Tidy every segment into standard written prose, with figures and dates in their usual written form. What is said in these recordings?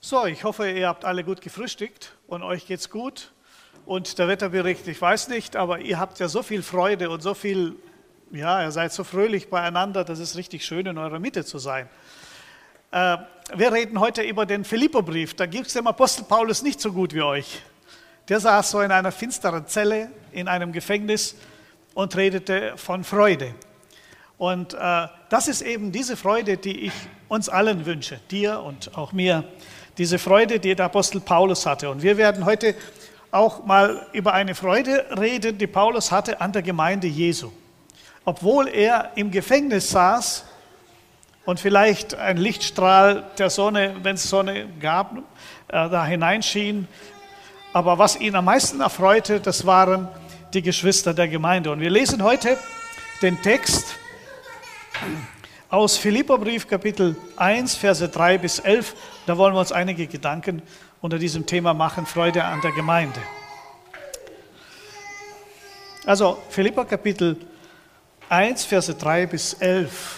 So, ich hoffe, ihr habt alle gut gefrühstückt und euch geht's gut. Und der Wetterbericht, ich weiß nicht, aber ihr habt ja so viel Freude und so viel, ja, ihr seid so fröhlich beieinander, das ist richtig schön, in eurer Mitte zu sein. Wir reden heute über den Philipperbrief. Da gibt es dem Apostel Paulus nicht so gut wie euch. Der saß so in einer finsteren Zelle, in einem Gefängnis und redete von Freude. Und das ist eben diese Freude, die ich uns allen wünsche, dir und auch mir. Diese Freude, die der Apostel Paulus hatte. Und wir werden heute auch mal über eine Freude reden, die Paulus hatte an der Gemeinde Jesu. Obwohl er im Gefängnis saß und vielleicht ein Lichtstrahl der Sonne, wenn es Sonne gab, da hineinschien. Aber was ihn am meisten erfreute, das waren die Geschwister der Gemeinde. Und wir lesen heute den Text aus Philipperbrief Kapitel 1, Verse 3 bis 11. Da wollen wir uns einige Gedanken unter diesem Thema machen, Freude an der Gemeinde. Also Philipper Kapitel 1, Verse 3 bis 11.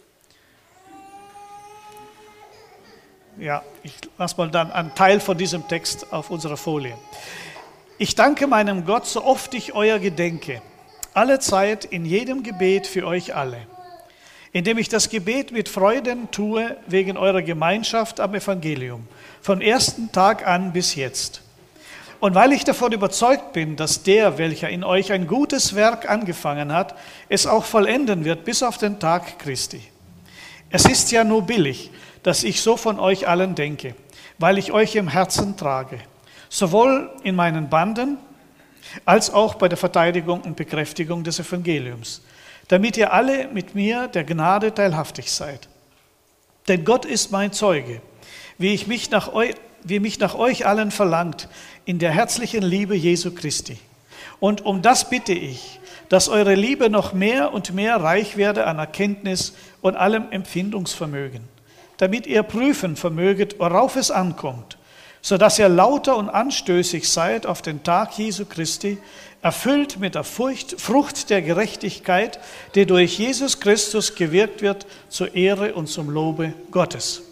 Ja, ich lasse mal dann einen Teil von diesem Text auf unserer Folie. Ich danke meinem Gott, so oft ich euer gedenke, alle Zeit in jedem Gebet für euch alle, indem ich das Gebet mit Freuden tue wegen eurer Gemeinschaft am Evangelium, vom ersten Tag an bis jetzt. Und weil ich davon überzeugt bin, dass der, welcher in euch ein gutes Werk angefangen hat, es auch vollenden wird bis auf den Tag Christi. Es ist ja nur billig, dass ich so von euch allen denke, weil ich euch im Herzen trage, sowohl in meinen Banden als auch bei der Verteidigung und Bekräftigung des Evangeliums, damit ihr alle mit mir der Gnade teilhaftig seid. Denn Gott ist mein Zeuge, wie mich nach euch allen verlangt, in der herzlichen Liebe Jesu Christi. Und um das bitte ich, dass eure Liebe noch mehr und mehr reich werde an Erkenntnis und allem Empfindungsvermögen, damit ihr prüfen vermöget, worauf es ankommt, sodass ihr lauter und anstößig seid auf den Tag Jesu Christi, erfüllt mit der Frucht der Gerechtigkeit, die durch Jesus Christus gewirkt wird, zur Ehre und zum Lobe Gottes.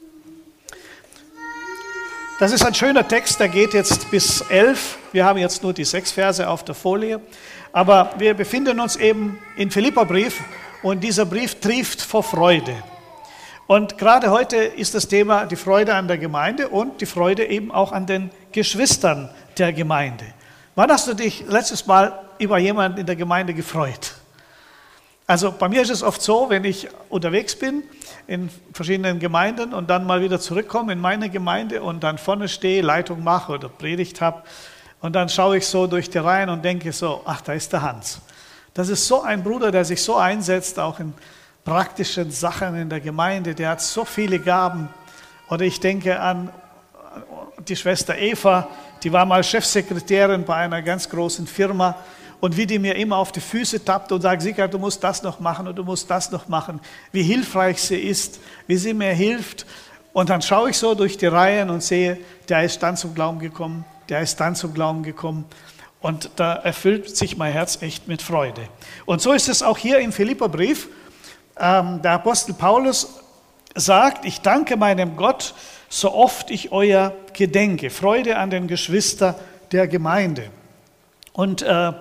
Das ist ein schöner Text, der geht jetzt bis 11. Wir haben jetzt nur die 6 Verse auf der Folie. Aber wir befinden uns eben im Philipperbrief und dieser Brief trieft vor Freude. Und gerade heute ist das Thema die Freude an der Gemeinde und die Freude eben auch an den Geschwistern der Gemeinde. Wann hast du dich letztes Mal über jemanden in der Gemeinde gefreut? Also bei mir ist es oft so, wenn ich unterwegs bin in verschiedenen Gemeinden und dann mal wieder zurückkomme in meine Gemeinde und dann vorne stehe, Leitung mache oder Predigt habe und dann schaue ich so durch die Reihen und denke so, ach, da ist der Hans. Das ist so ein Bruder, der sich so einsetzt, auch in praktischen Sachen in der Gemeinde, der hat so viele Gaben. Oder ich denke an die Schwester Eva, die war mal Chefsekretärin bei einer ganz großen Firma und wie die mir immer auf die Füße tappt und sagt, Sigurd, du musst das noch machen und du musst das noch machen, wie hilfreich sie ist, wie sie mir hilft. Und dann schaue ich so durch die Reihen und sehe, der ist dann zum Glauben gekommen, der ist dann zum Glauben gekommen. Und da erfüllt sich mein Herz echt mit Freude. Und so ist es auch hier im Philipperbrief. Der Apostel Paulus sagt, ich danke meinem Gott, so oft ich euer gedenke. Freude an den Geschwistern der Gemeinde. Und wir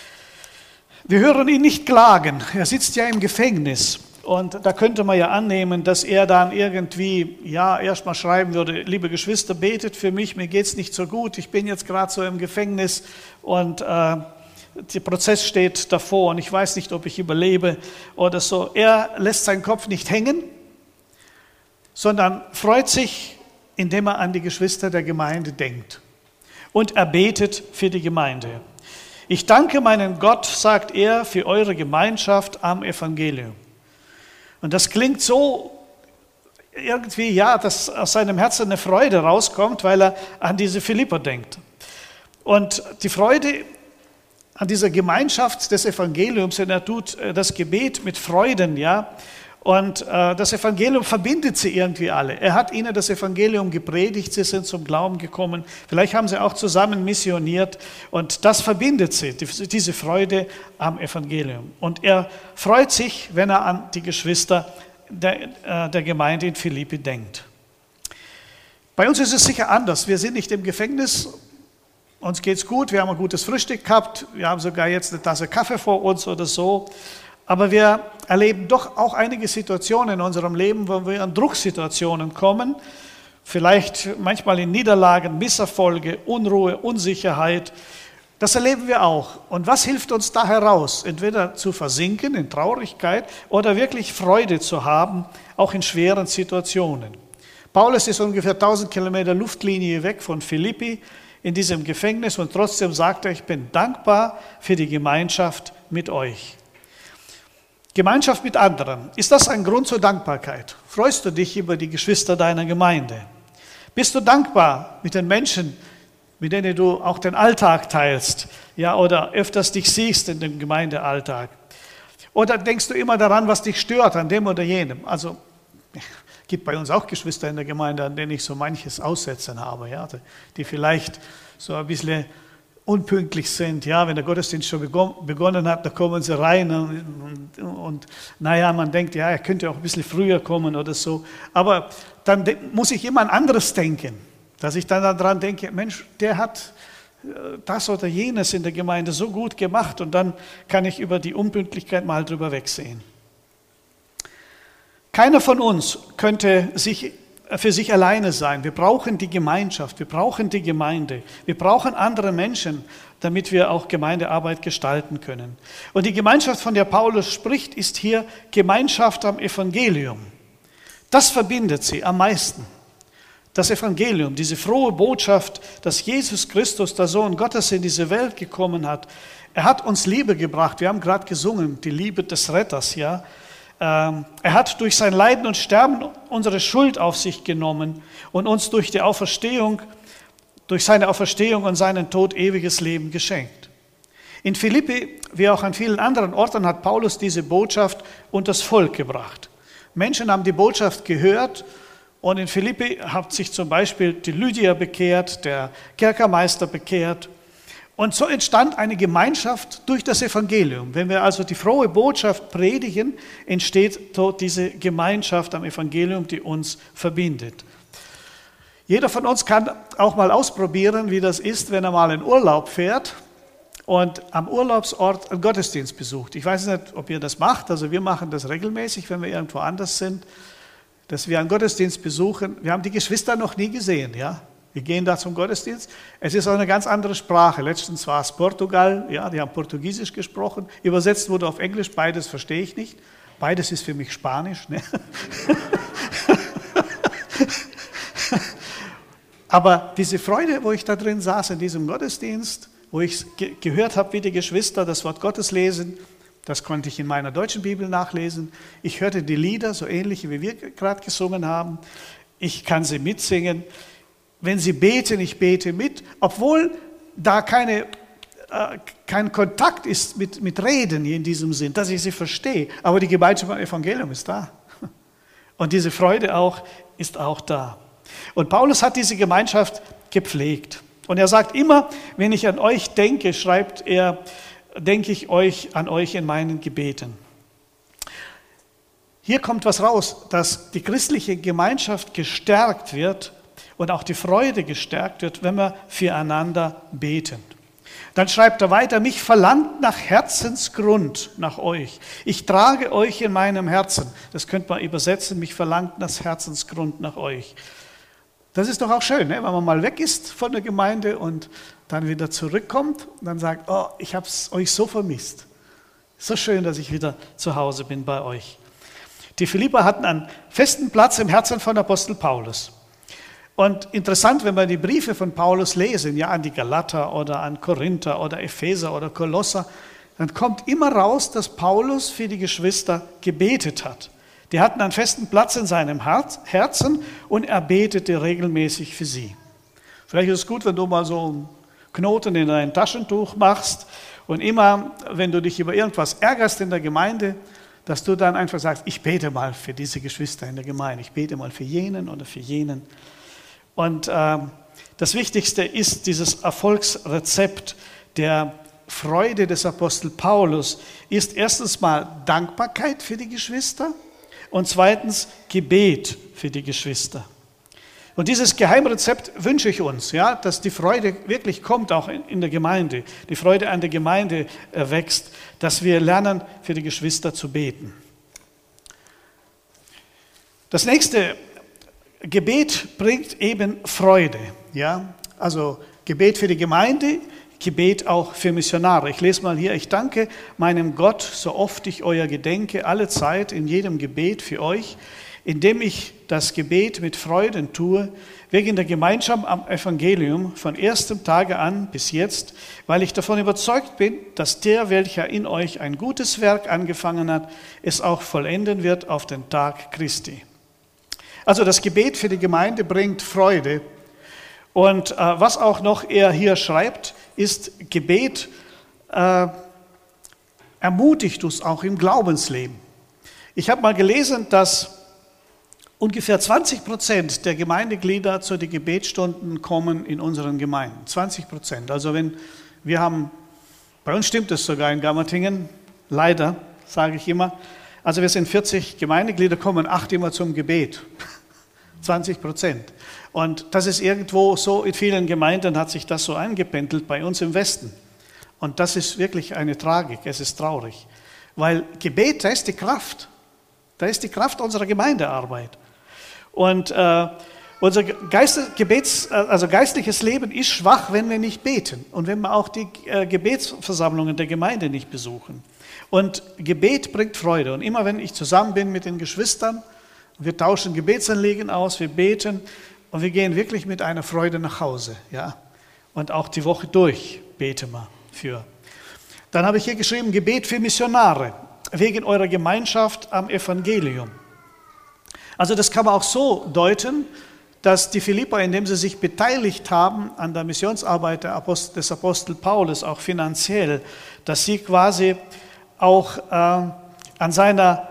hören ihn nicht klagen. Er sitzt ja im Gefängnis. Und da könnte man ja annehmen, dass er dann irgendwie, ja, erstmal schreiben würde, liebe Geschwister, betet für mich, mir geht es nicht so gut, ich bin jetzt gerade so im Gefängnis und der Prozess steht davor und ich weiß nicht, ob ich überlebe oder so. Er lässt seinen Kopf nicht hängen, sondern freut sich, indem er an die Geschwister der Gemeinde denkt. Und er betet für die Gemeinde. Ich danke meinen Gott, sagt er, für eure Gemeinschaft am Evangelium. Und das klingt so irgendwie, ja, dass aus seinem Herzen eine Freude rauskommt, weil er an diese Philipper denkt. Und die Freude an dieser Gemeinschaft des Evangeliums, und er tut das Gebet mit Freuden, ja. Und das Evangelium verbindet sie irgendwie alle. Er hat ihnen das Evangelium gepredigt, sie sind zum Glauben gekommen. Vielleicht haben sie auch zusammen missioniert und das verbindet sie, diese Freude am Evangelium. Und er freut sich, wenn er an die Geschwister der Gemeinde in Philippi denkt. Bei uns ist es sicher anders. Wir sind nicht im Gefängnis, uns geht's gut, wir haben ein gutes Frühstück gehabt, wir haben sogar jetzt eine Tasse Kaffee vor uns oder so. Aber wir erleben doch auch einige Situationen in unserem Leben, wo wir in Drucksituationen kommen, vielleicht manchmal in Niederlagen, Misserfolge, Unruhe, Unsicherheit. Das erleben wir auch. Und was hilft uns da heraus? Entweder zu versinken in Traurigkeit oder wirklich Freude zu haben, auch in schweren Situationen. Paulus ist ungefähr 1000 Kilometer Luftlinie weg von Philippi in diesem Gefängnis und trotzdem sagt er, ich bin dankbar für die Gemeinschaft mit euch. Gemeinschaft mit anderen, ist das ein Grund zur Dankbarkeit? Freust du dich über die Geschwister deiner Gemeinde? Bist du dankbar mit den Menschen, mit denen du auch den Alltag teilst, ja, oder öfters dich siehst in dem Gemeindealltag? Oder denkst du immer daran, was dich stört, an dem oder jenem? Also, gibt bei uns auch Geschwister in der Gemeinde, an denen ich so manches aussetzen habe, ja, die vielleicht so ein bisschen unpünktlich sind, ja, wenn der Gottesdienst schon begonnen hat, da kommen sie rein und naja, man denkt, ja, er könnte auch ein bisschen früher kommen oder so, aber dann muss ich immer an anderes denken, dass ich dann daran denke, Mensch, der hat das oder jenes in der Gemeinde so gut gemacht und dann kann ich über die Unpünktlichkeit mal drüber wegsehen. Keiner von uns könnte für sich alleine sein. Wir brauchen die Gemeinschaft, wir brauchen die Gemeinde, wir brauchen andere Menschen, damit wir auch Gemeindearbeit gestalten können. Und die Gemeinschaft, von der Paulus spricht, ist hier Gemeinschaft am Evangelium. Das verbindet sie am meisten. Das Evangelium, diese frohe Botschaft, dass Jesus Christus, der Sohn Gottes, in diese Welt gekommen hat. Er hat uns Liebe gebracht. Wir haben gerade gesungen, die Liebe des Retters, ja. Er hat durch sein Leiden und Sterben unsere Schuld auf sich genommen und uns durch seine Auferstehung und seinen Tod ewiges Leben geschenkt. In Philippi, wie auch an vielen anderen Orten, hat Paulus diese Botschaft unter das Volk gebracht. Menschen haben die Botschaft gehört und in Philippi hat sich zum Beispiel die Lydia bekehrt, der Kerkermeister bekehrt. Und so entstand eine Gemeinschaft durch das Evangelium. Wenn wir also die frohe Botschaft predigen, entsteht dort diese Gemeinschaft am Evangelium, die uns verbindet. Jeder von uns kann auch mal ausprobieren, wie das ist, wenn er mal in Urlaub fährt und am Urlaubsort einen Gottesdienst besucht. Ich weiß nicht, ob ihr das macht, also wir machen das regelmäßig, wenn wir irgendwo anders sind, dass wir einen Gottesdienst besuchen. Wir haben die Geschwister noch nie gesehen, ja. Wir gehen da zum Gottesdienst. Es ist auch eine ganz andere Sprache. Letztens war es Portugal, ja, die haben Portugiesisch gesprochen. Übersetzt wurde auf Englisch, beides verstehe ich nicht. Beides ist für mich Spanisch. Ne? Aber diese Freude, wo ich da drin saß in diesem Gottesdienst, wo ich gehört habe, wie die Geschwister das Wort Gottes lesen, das konnte ich in meiner deutschen Bibel nachlesen. Ich hörte die Lieder, so ähnliche wie wir gerade gesungen haben. Ich kann sie mitsingen. Wenn sie beten, ich bete mit, obwohl da kein Kontakt ist mit Reden in diesem Sinn, dass ich sie verstehe. Aber die Gemeinschaft beim Evangelium ist da. Und diese Freude ist auch da. Und Paulus hat diese Gemeinschaft gepflegt. Und er sagt immer, wenn ich an euch denke, schreibt er, denke ich an euch in meinen Gebeten. Hier kommt was raus, dass die christliche Gemeinschaft gestärkt wird und auch die Freude gestärkt wird, wenn wir füreinander beten. Dann schreibt er weiter, mich verlangt nach Herzensgrund nach euch. Ich trage euch in meinem Herzen. Das könnte man übersetzen, mich verlangt nach Herzensgrund nach euch. Das ist doch auch schön, ne? Wenn man mal weg ist von der Gemeinde und dann wieder zurückkommt und dann sagt, oh, ich habe es euch so vermisst. So schön, dass ich wieder zu Hause bin bei euch. Die Philipper hatten einen festen Platz im Herzen von Apostel Paulus. Und interessant, wenn wir die Briefe von Paulus lesen, ja, an die Galater oder an Korinther oder Epheser oder Kolosser, dann kommt immer raus, dass Paulus für die Geschwister gebetet hat. Die hatten einen festen Platz in seinem Herzen und er betete regelmäßig für sie. Vielleicht ist es gut, wenn du mal so einen Knoten in dein Taschentuch machst und immer, wenn du dich über irgendwas ärgerst in der Gemeinde, dass du dann einfach sagst, ich bete mal für diese Geschwister in der Gemeinde, ich bete mal für jenen oder für jenen. Und das Wichtigste ist dieses Erfolgsrezept der Freude des Apostel Paulus, ist erstens mal Dankbarkeit für die Geschwister und zweitens Gebet für die Geschwister. Und dieses Geheimrezept wünsche ich uns, ja, dass die Freude wirklich kommt, auch in der Gemeinde, die Freude an der Gemeinde wächst, dass wir lernen, für die Geschwister zu beten. Das nächste, Gebet bringt eben Freude, ja, also Gebet für die Gemeinde, Gebet auch für Missionare. Ich lese mal hier: Ich danke meinem Gott, so oft ich euer gedenke, alle Zeit in jedem Gebet für euch, indem ich das Gebet mit Freuden tue, wegen der Gemeinschaft am Evangelium von erstem Tage an bis jetzt, weil ich davon überzeugt bin, dass der, welcher in euch ein gutes Werk angefangen hat, es auch vollenden wird auf den Tag Christi. Also das Gebet für die Gemeinde bringt Freude. Und was auch noch er hier schreibt, ist, Gebet ermutigt uns auch im Glaubensleben. Ich habe mal gelesen, dass ungefähr 20% der Gemeindeglieder zu den Gebetsstunden kommen in unseren Gemeinden. 20%. Also bei uns stimmt es sogar in Gammertingen, leider, sage ich immer. Also wir sind 40 Gemeindeglieder, kommen 8 immer zum Gebet. 20%. Und das ist irgendwo so, in vielen Gemeinden hat sich das so eingependelt, bei uns im Westen. Und das ist wirklich eine Tragik, es ist traurig. Weil Gebet, da ist die Kraft. Da ist die Kraft unserer Gemeindearbeit. Und unser geistliches Leben ist schwach, wenn wir nicht beten und wenn wir auch die Gebetsversammlungen der Gemeinde nicht besuchen. Und Gebet bringt Freude. Und immer wenn ich zusammen bin mit den Geschwistern, wir tauschen Gebetsanliegen aus, wir beten und wir gehen wirklich mit einer Freude nach Hause. Ja? Und auch die Woche durch beten wir für. Dann habe ich hier geschrieben, Gebet für Missionare, wegen eurer Gemeinschaft am Evangelium. Also das kann man auch so deuten, dass die Philipper, indem sie sich beteiligt haben an der Missionsarbeit des Apostel Paulus, auch finanziell, dass sie quasi auch an seiner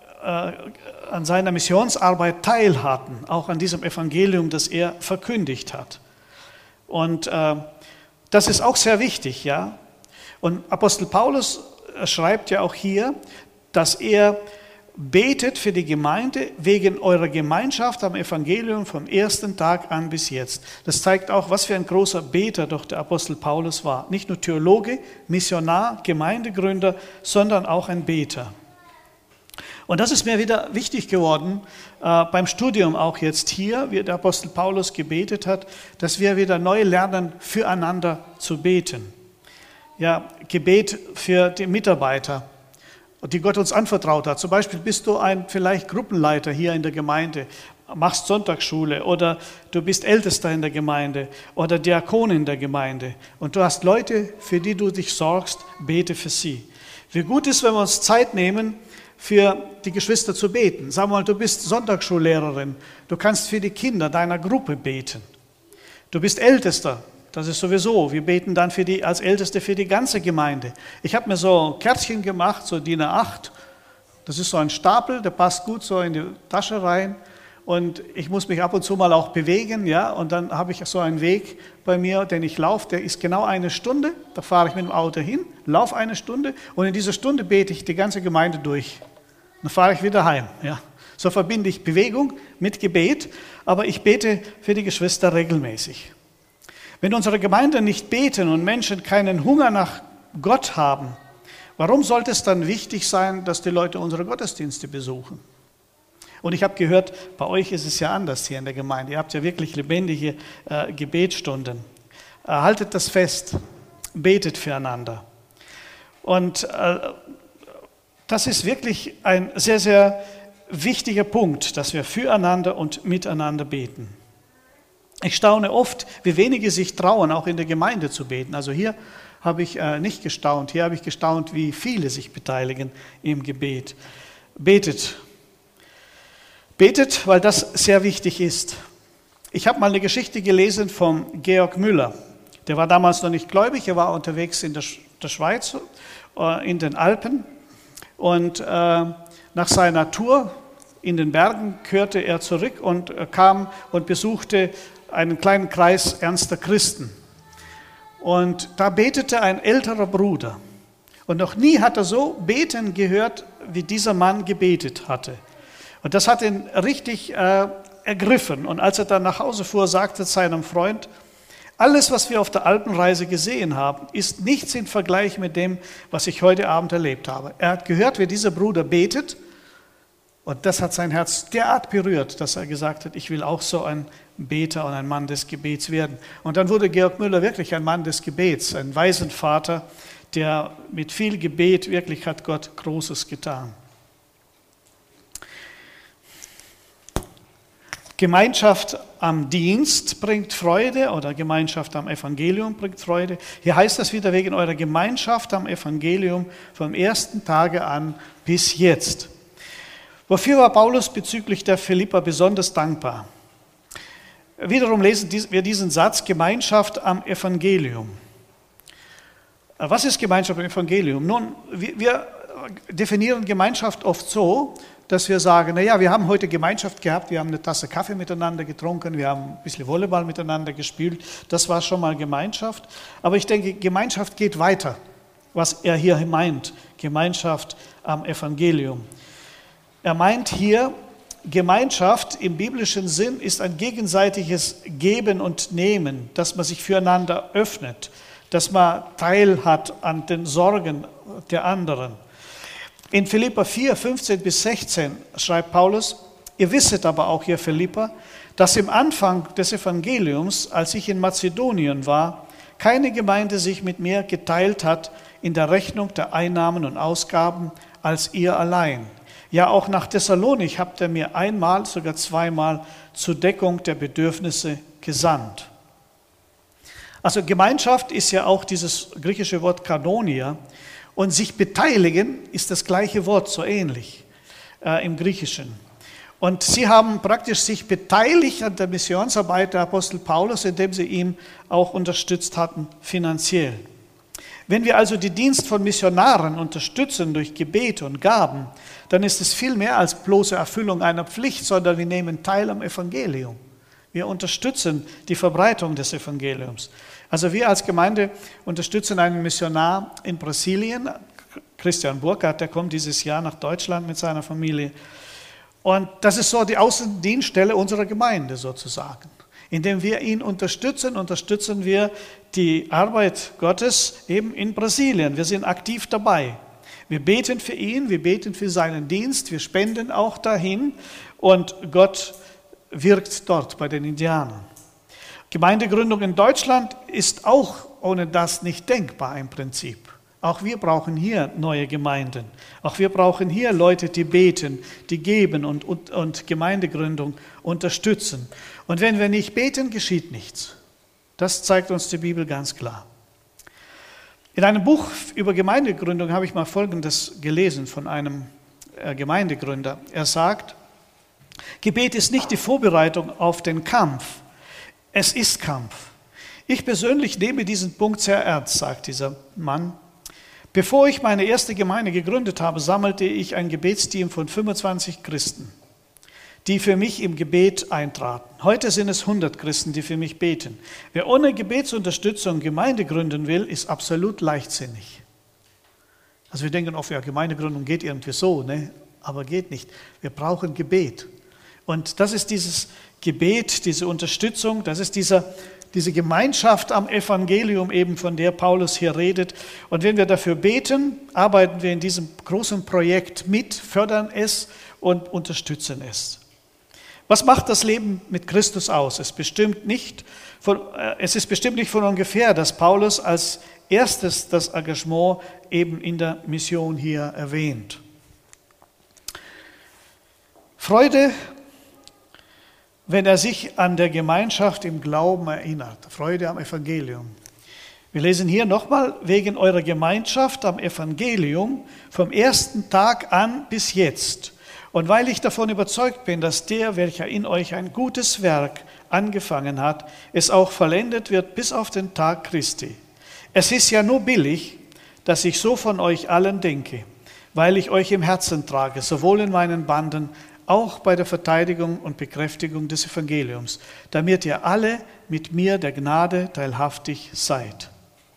Missionsarbeit teilhatten, auch an diesem Evangelium, das er verkündigt hat. Und das ist auch sehr wichtig, ja. Und Apostel Paulus schreibt ja auch hier, dass er betet für die Gemeinde wegen eurer Gemeinschaft am Evangelium vom ersten Tag an bis jetzt. Das zeigt auch, was für ein großer Beter doch der Apostel Paulus war. Nicht nur Theologe, Missionar, Gemeindegründer, sondern auch ein Beter. Und das ist mir wieder wichtig geworden, beim Studium auch jetzt hier, wie der Apostel Paulus gebetet hat, dass wir wieder neu lernen, füreinander zu beten. Ja, Gebet für die Mitarbeiter, die Gott uns anvertraut hat. Zum Beispiel bist du vielleicht Gruppenleiter hier in der Gemeinde, machst Sonntagsschule oder du bist Ältester in der Gemeinde oder Diakon in der Gemeinde und du hast Leute, für die du dich sorgst, bete für sie. Wie gut ist, wenn wir uns Zeit nehmen, für die Geschwister zu beten. Sag mal, du bist Sonntagsschullehrerin, du kannst für die Kinder deiner Gruppe beten. Du bist Ältester, das ist sowieso, wir beten dann als Älteste für die ganze Gemeinde. Ich habe mir so ein Kärtchen gemacht, so DIN A8, das ist so ein Stapel, der passt gut so in die Tasche rein und ich muss mich ab und zu mal auch bewegen, ja, und dann habe ich so einen Weg bei mir, den ich laufe, der ist genau 1 Stunde, da fahre ich mit dem Auto hin, laufe 1 Stunde und in dieser Stunde bete ich die ganze Gemeinde durch. Dann fahre ich wieder heim. Ja. So verbinde ich Bewegung mit Gebet, aber ich bete für die Geschwister regelmäßig. Wenn unsere Gemeinde nicht beten und Menschen keinen Hunger nach Gott haben, warum sollte es dann wichtig sein, dass die Leute unsere Gottesdienste besuchen? Und ich habe gehört, bei euch ist es ja anders hier in der Gemeinde. Ihr habt ja wirklich lebendige Gebetsstunden. Haltet das fest, betet füreinander. Und das ist wirklich ein sehr, sehr wichtiger Punkt, dass wir füreinander und miteinander beten. Ich staune oft, wie wenige sich trauen, auch in der Gemeinde zu beten. Also hier habe ich nicht gestaunt, hier habe ich gestaunt, wie viele sich beteiligen im Gebet. Betet. Betet, weil das sehr wichtig ist. Ich habe mal eine Geschichte gelesen von Georg Müller. Der war damals noch nicht gläubig, er war unterwegs in der Schweiz, in den Alpen. Und nach seiner Tour in den Bergen kehrte er zurück und kam und besuchte einen kleinen Kreis ernster Christen. Und da betete ein älterer Bruder. Und noch nie hat er so beten gehört, wie dieser Mann gebetet hatte. Und das hat ihn richtig ergriffen. Und als er dann nach Hause fuhr, sagte seinem Freund, alles, was wir auf der Alpenreise gesehen haben, ist nichts im Vergleich mit dem, was ich heute Abend erlebt habe. Er hat gehört, wie dieser Bruder betet, und das hat sein Herz derart berührt, dass er gesagt hat, ich will auch so ein Beter und ein Mann des Gebets werden. Und dann wurde Georg Müller wirklich ein Mann des Gebets, ein Waisenvater, der mit viel Gebet wirklich hat Gott Großes getan. Gemeinschaft am Dienst bringt Freude oder Gemeinschaft am Evangelium bringt Freude. Hier heißt es wieder wegen eurer Gemeinschaft am Evangelium vom ersten Tage an bis jetzt. Wofür war Paulus bezüglich der Philipper besonders dankbar? Wiederum lesen wir diesen Satz, Gemeinschaft am Evangelium. Was ist Gemeinschaft am Evangelium? Nun, wir definieren Gemeinschaft oft so, dass wir sagen, naja, wir haben heute Gemeinschaft gehabt, wir haben eine Tasse Kaffee miteinander getrunken, wir haben ein bisschen Volleyball miteinander gespielt, das war schon mal Gemeinschaft. Aber ich denke, Gemeinschaft geht weiter, was er hier meint, Gemeinschaft am Evangelium. Er meint hier, Gemeinschaft im biblischen Sinn ist ein gegenseitiges Geben und Nehmen, dass man sich füreinander öffnet, dass man Teil hat an den Sorgen der anderen. In Philipper 4, 15 bis 16 schreibt Paulus, ihr wisset aber auch, ihr Philipper, dass im Anfang des Evangeliums, als ich in Mazedonien war, keine Gemeinde sich mit mir geteilt hat in der Rechnung der Einnahmen und Ausgaben als ihr allein. Ja, auch nach Thessalonik habt ihr mir einmal, sogar zweimal zur Deckung der Bedürfnisse gesandt. Also Gemeinschaft ist ja auch dieses griechische Wort Kanonia und sich beteiligen ist das gleiche Wort, so ähnlich im Griechischen. Und sie haben praktisch sich beteiligt an der Missionsarbeit der Apostel Paulus, indem sie ihn auch unterstützt hatten finanziell. Wenn wir also den Dienst von Missionaren unterstützen durch Gebet und Gaben, dann ist es viel mehr als bloße Erfüllung einer Pflicht, sondern wir nehmen teil am Evangelium. Wir unterstützen die Verbreitung des Evangeliums. Also wir als Gemeinde unterstützen einen Missionar in Brasilien, Christian Burkhardt, der kommt dieses Jahr nach Deutschland mit seiner Familie. Und das ist so die Außendienststelle unserer Gemeinde sozusagen. Indem wir ihn unterstützen, unterstützen wir die Arbeit Gottes eben in Brasilien. Wir sind aktiv dabei. Wir beten für ihn, wir beten für seinen Dienst, wir spenden auch dahin und Gott wirkt dort bei den Indianern. Gemeindegründung in Deutschland ist auch ohne das nicht denkbar im Prinzip. Auch wir brauchen hier neue Gemeinden. Auch wir brauchen hier Leute, die beten, die geben und Gemeindegründung unterstützen. Und wenn wir nicht beten, geschieht nichts. Das zeigt uns die Bibel ganz klar. In einem Buch über Gemeindegründung habe ich mal Folgendes gelesen von einem Gemeindegründer. Er sagt, Gebet ist nicht die Vorbereitung auf den Kampf, es ist Kampf. Ich persönlich nehme diesen Punkt sehr ernst, sagt dieser Mann. Bevor ich meine erste Gemeinde gegründet habe, sammelte ich ein Gebetsteam von 25 Christen, die für mich im Gebet eintraten. Heute sind es 100 Christen, die für mich beten. Wer ohne Gebetsunterstützung Gemeinde gründen will, ist absolut leichtsinnig. Also wir denken oft, ja, Gemeindegründung geht irgendwie so, ne? Aber geht nicht. Wir brauchen Gebet. Und das ist dieses Gebet, diese Unterstützung, das ist diese Gemeinschaft am Evangelium eben, von der Paulus hier redet. Und wenn wir dafür beten, arbeiten wir in diesem großen Projekt mit, fördern es und unterstützen es. Was macht das Leben mit Christus aus? Es ist bestimmt nicht von ungefähr, dass Paulus als erstes das Engagement eben in der Mission hier erwähnt. Freude, wenn er sich an der Gemeinschaft im Glauben erinnert. Freude am Evangelium. Wir lesen hier nochmal, wegen eurer Gemeinschaft am Evangelium vom ersten Tag an bis jetzt. Und weil ich davon überzeugt bin, dass der, welcher in euch ein gutes Werk angefangen hat, es auch vollendet wird bis auf den Tag Christi. Es ist ja nur billig, dass ich so von euch allen denke, weil ich euch im Herzen trage, sowohl in meinen Banden, auch bei der Verteidigung und Bekräftigung des Evangeliums, damit ihr alle mit mir der Gnade teilhaftig seid.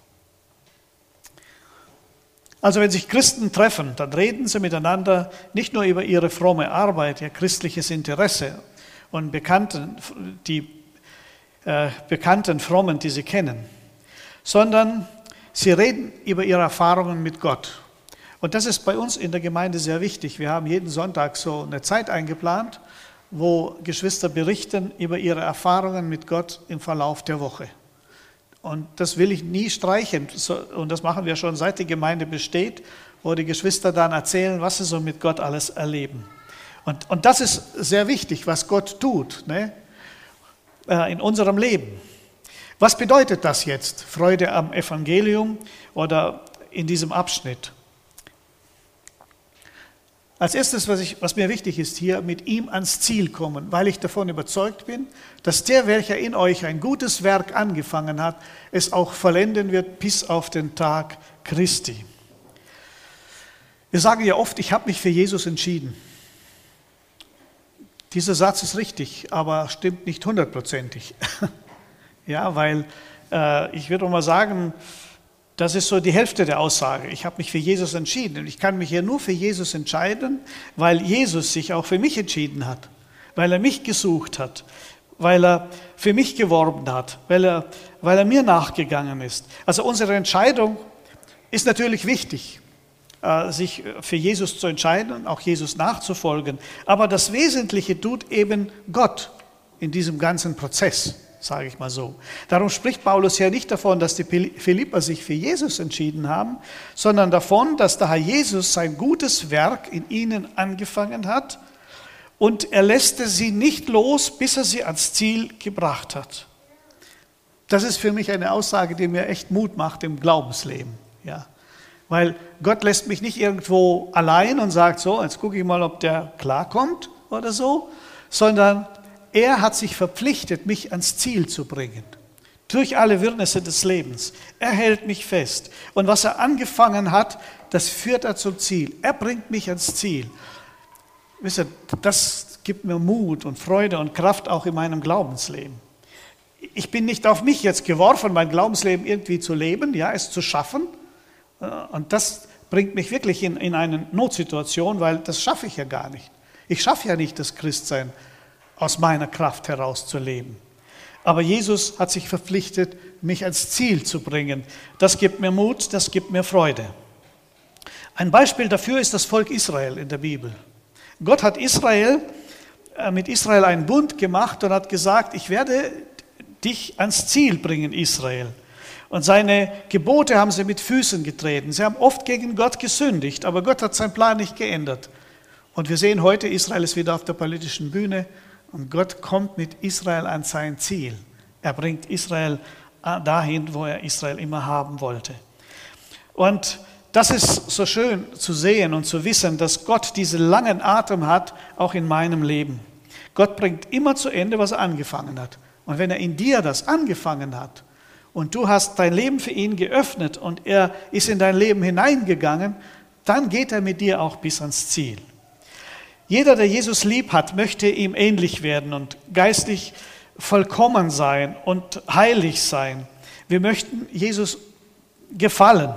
Also wenn sich Christen treffen, dann reden sie miteinander nicht nur über ihre fromme Arbeit, ihr christliches Interesse und die bekannten Frommen, die sie kennen, sondern sie reden über ihre Erfahrungen mit Gott. Und das ist bei uns in der Gemeinde sehr wichtig. Wir haben jeden Sonntag so eine Zeit eingeplant, wo Geschwister berichten über ihre Erfahrungen mit Gott im Verlauf der Woche. Und das will ich nie streichen. Und das machen wir schon seit die Gemeinde besteht, wo die Geschwister dann erzählen, was sie so mit Gott alles erleben. Und das ist sehr wichtig, was Gott tut, ne? In unserem Leben. Was bedeutet das jetzt, Freude am Evangelium oder in diesem Abschnitt? Als erstes, was mir wichtig ist hier, mit ihm ans Ziel kommen, weil ich davon überzeugt bin, dass der, welcher in euch ein gutes Werk angefangen hat, es auch vollenden wird bis auf den Tag Christi. Wir sagen ja oft, ich habe mich für Jesus entschieden. Dieser Satz ist richtig, aber stimmt nicht 100%. Ja, weil ich würde mal sagen, das ist so die Hälfte der Aussage. Ich habe mich für Jesus entschieden. Und ich kann mich ja nur für Jesus entscheiden, weil Jesus sich auch für mich entschieden hat, weil er mich gesucht hat, weil er für mich geworben hat, weil er mir nachgegangen ist. Also unsere Entscheidung ist natürlich wichtig, sich für Jesus zu entscheiden und auch Jesus nachzufolgen. Aber das Wesentliche tut eben Gott in diesem ganzen Prozess, sage ich mal so. Darum spricht Paulus ja nicht davon, dass die Philipper sich für Jesus entschieden haben, sondern davon, dass der Herr Jesus sein gutes Werk in ihnen angefangen hat und er lässt sie nicht los, bis er sie ans Ziel gebracht hat. Das ist für mich eine Aussage, die mir echt Mut macht im Glaubensleben. Ja. Weil Gott lässt mich nicht irgendwo allein und sagt so, jetzt gucke ich mal, ob der klarkommt oder so, sondern er hat sich verpflichtet, mich ans Ziel zu bringen. Durch alle Wirrnisse des Lebens. Er hält mich fest. Und was er angefangen hat, das führt er zum Ziel. Er bringt mich ans Ziel. Wisst ihr, das gibt mir Mut und Freude und Kraft auch in meinem Glaubensleben. Ich bin nicht auf mich jetzt geworfen, mein Glaubensleben irgendwie zu leben, ja, es zu schaffen. Und das bringt mich wirklich in eine Notsituation, weil das schaffe ich ja gar nicht. Ich schaffe ja nicht das Christsein aus meiner Kraft heraus zu leben. Aber Jesus hat sich verpflichtet, mich ans Ziel zu bringen. Das gibt mir Mut, das gibt mir Freude. Ein Beispiel dafür ist das Volk Israel in der Bibel. Gott hat mit Israel einen Bund gemacht und hat gesagt, ich werde dich ans Ziel bringen, Israel. Und seine Gebote haben sie mit Füßen getreten. Sie haben oft gegen Gott gesündigt, aber Gott hat seinen Plan nicht geändert. Und wir sehen heute, Israel ist wieder auf der politischen Bühne und Gott kommt mit Israel an sein Ziel. Er bringt Israel dahin, wo er Israel immer haben wollte. Und das ist so schön zu sehen und zu wissen, dass Gott diesen langen Atem hat, auch in meinem Leben. Gott bringt immer zu Ende, was er angefangen hat. Und wenn er in dir das angefangen hat, und du hast dein Leben für ihn geöffnet und er ist in dein Leben hineingegangen, dann geht er mit dir auch bis ans Ziel. Jeder, der Jesus lieb hat, möchte ihm ähnlich werden und geistlich vollkommen sein und heilig sein. Wir möchten Jesus gefallen.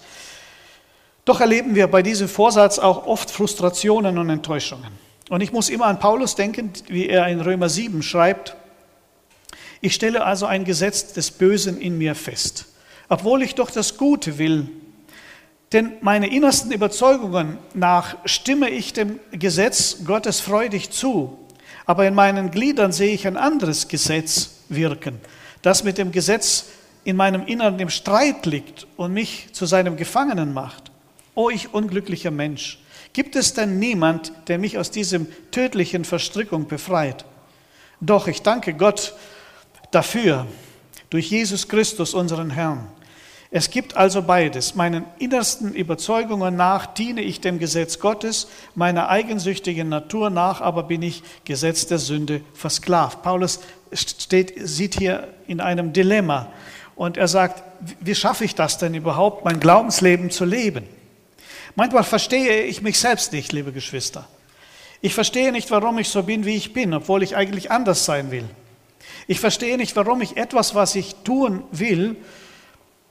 Doch erleben wir bei diesem Vorsatz auch oft Frustrationen und Enttäuschungen. Und ich muss immer an Paulus denken, wie er in Römer 7 schreibt, ich stelle also ein Gesetz des Bösen in mir fest, obwohl ich doch das Gute will. Denn meine innersten Überzeugungen nach stimme ich dem Gesetz Gottes freudig zu. Aber in meinen Gliedern sehe ich ein anderes Gesetz wirken, das mit dem Gesetz in meinem Innern im Streit liegt und mich zu seinem Gefangenen macht. O ich unglücklicher Mensch, gibt es denn niemand, der mich aus diesem tödlichen Verstrickung befreit? Doch ich danke Gott dafür, durch Jesus Christus, unseren Herrn. Es gibt also beides. Meinen innersten Überzeugungen nach diene ich dem Gesetz Gottes, meiner eigensüchtigen Natur nach aber bin ich Gesetz der Sünde versklavt. Paulus sieht hier in einem Dilemma und er sagt, wie schaffe ich das denn überhaupt, mein Glaubensleben zu leben? Manchmal verstehe ich mich selbst nicht, liebe Geschwister. Ich verstehe nicht, warum ich so bin, wie ich bin, obwohl ich eigentlich anders sein will. Ich verstehe nicht, warum ich etwas, was ich tun will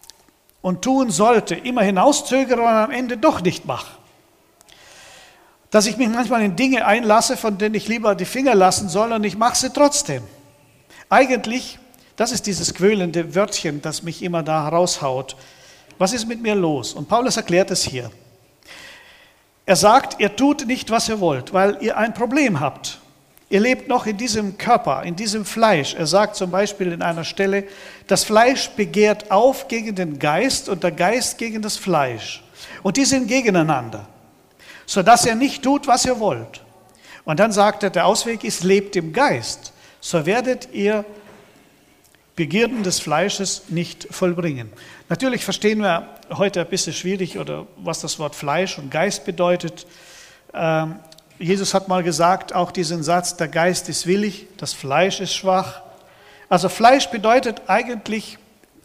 und tun sollte, immer hinauszögere und am Ende doch nicht mache. dass ich mich manchmal in Dinge einlasse, von denen ich lieber die Finger lassen soll, und ich mache sie trotzdem. Eigentlich, das ist dieses quälende Wörtchen, das mich immer da raushaut. Was ist mit mir los? Und Paulus erklärt es hier. Er sagt, ihr tut nicht, was ihr wollt, weil ihr ein Problem habt. Ihr lebt noch in diesem Körper, in diesem Fleisch. Er sagt zum Beispiel in einer Stelle, das Fleisch begehrt auf gegen den Geist und der Geist gegen das Fleisch. Und die sind gegeneinander, sodass ihr nicht tut, was ihr wollt. Und dann sagt er, der Ausweg ist, lebt im Geist, so werdet ihr Begierden des Fleisches nicht vollbringen. Natürlich verstehen wir heute ein bisschen schwierig, oder was das Wort Fleisch und Geist bedeutet. Jesus hat mal gesagt, auch diesen Satz, der Geist ist willig, das Fleisch ist schwach. Also Fleisch bedeutet eigentlich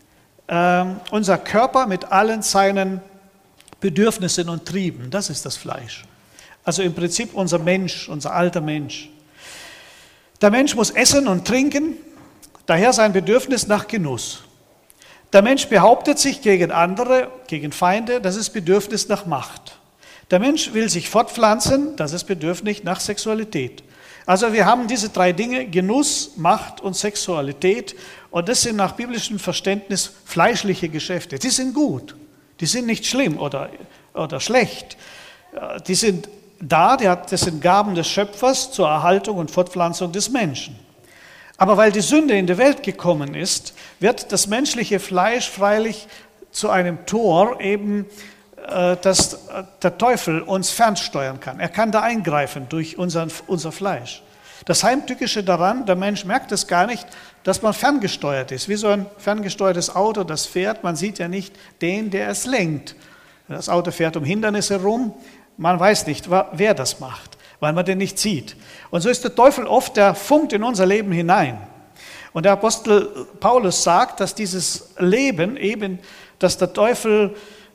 unser Körper mit allen seinen Bedürfnissen und Trieben. Das ist das Fleisch. Also im Prinzip unser Mensch, unser alter Mensch. Der Mensch muss essen und trinken, daher sein Bedürfnis nach Genuss. Der Mensch behauptet sich gegen andere, gegen Feinde, das ist Bedürfnis nach Macht. Der Mensch will sich fortpflanzen, das ist Bedürfnis nach Sexualität. Also wir haben diese drei Dinge, Genuss, Macht und Sexualität, und das sind nach biblischem Verständnis fleischliche Geschäfte. Die sind gut, die sind nicht schlimm oder schlecht. Die sind da, das sind Gaben des Schöpfers zur Erhaltung und Fortpflanzung des Menschen. Aber weil die Sünde in die Welt gekommen ist, wird das menschliche Fleisch freilich zu einem Tor, eben, dass der Teufel uns fernsteuern kann. Er kann da eingreifen durch unser Fleisch. Das Heimtückische daran, der Mensch merkt es gar nicht, dass man ferngesteuert ist. Wie so ein ferngesteuertes Auto, das fährt, man sieht ja nicht den, der es lenkt. Das Auto fährt um Hindernisse herum, man weiß nicht, wer das macht, weil man den nicht sieht. Und so ist der Teufel oft, der funkt in unser Leben hinein. Und der Apostel Paulus sagt, dass dieses Leben eben, dass der Teufel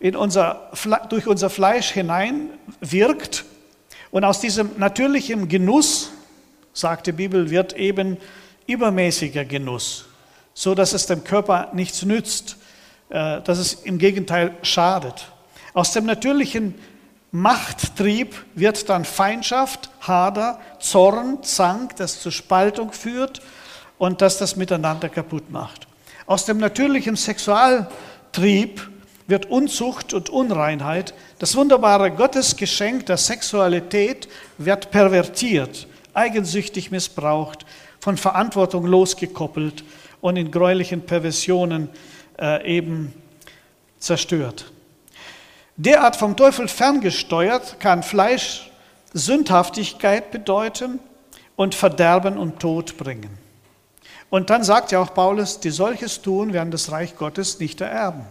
durch unser Fleisch hinein wirkt, und aus diesem natürlichen Genuss, sagt die Bibel, wird eben übermäßiger Genuss, so dass es dem Körper nichts nützt, dass es im Gegenteil schadet. Aus dem natürlichen Machttrieb wird dann Feindschaft, Hader, Zorn, Zank, das zur Spaltung führt und das Miteinander kaputt macht. Aus dem natürlichen Sexualtrieb wird Unzucht und Unreinheit. Das wunderbare Gottesgeschenk der Sexualität wird pervertiert, eigensüchtig missbraucht, von Verantwortung losgekoppelt und in gräulichen Perversionen eben zerstört. Derart vom Teufel ferngesteuert kann Fleisch Sündhaftigkeit bedeuten und Verderben und Tod bringen. Und dann sagt ja auch Paulus, die solches tun, werden das Reich Gottes nicht ererben.